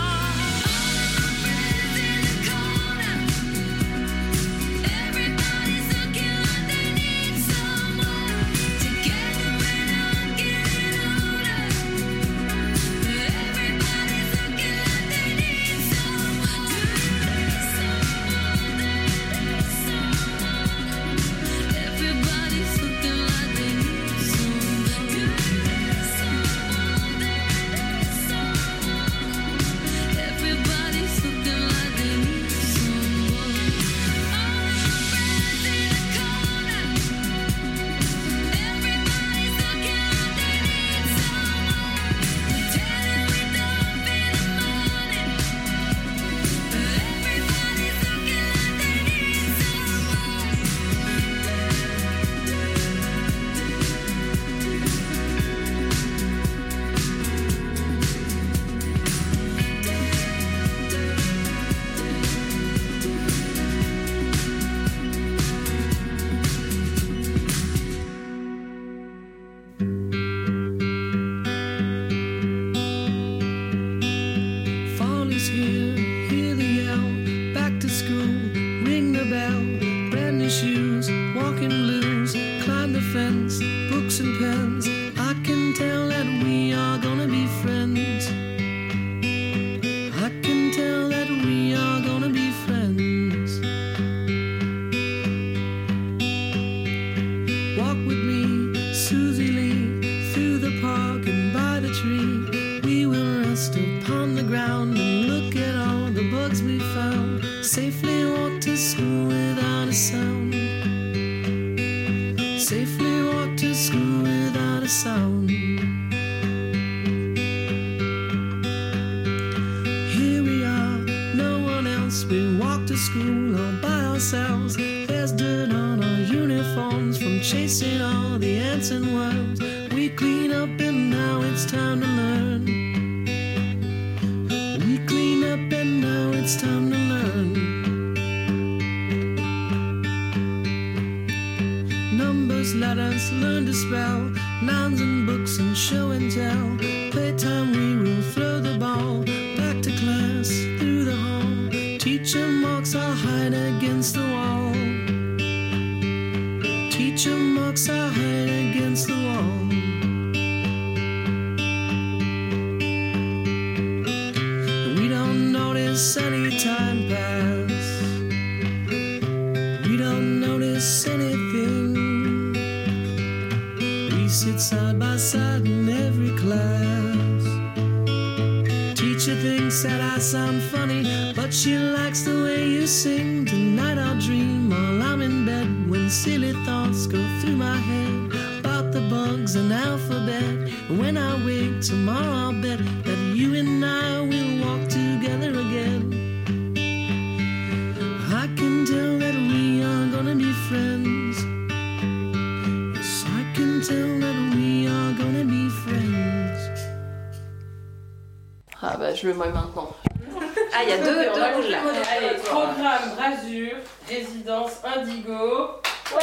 Ah bah je le vois maintenant. Ah, il y a deux rouges là. Allez, programme Brasure, résidence Indigo. Ouais.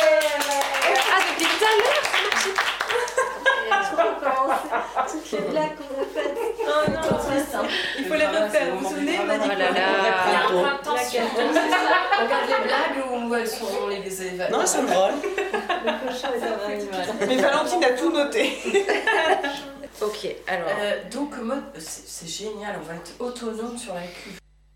Ah, depuis tout à l'heure. Toutes les blagues qu'on a faites. Oh non, il faut les refaire. Vous vous souvenez, on a dit On regarde les blagues ou elles sont on les évalue. Non, elles sont drôles. Le cochon est un animal. Mais Valentine a tout noté. Ok, alors. Donc, mode, c'est génial, on va être autonome sur la cuve.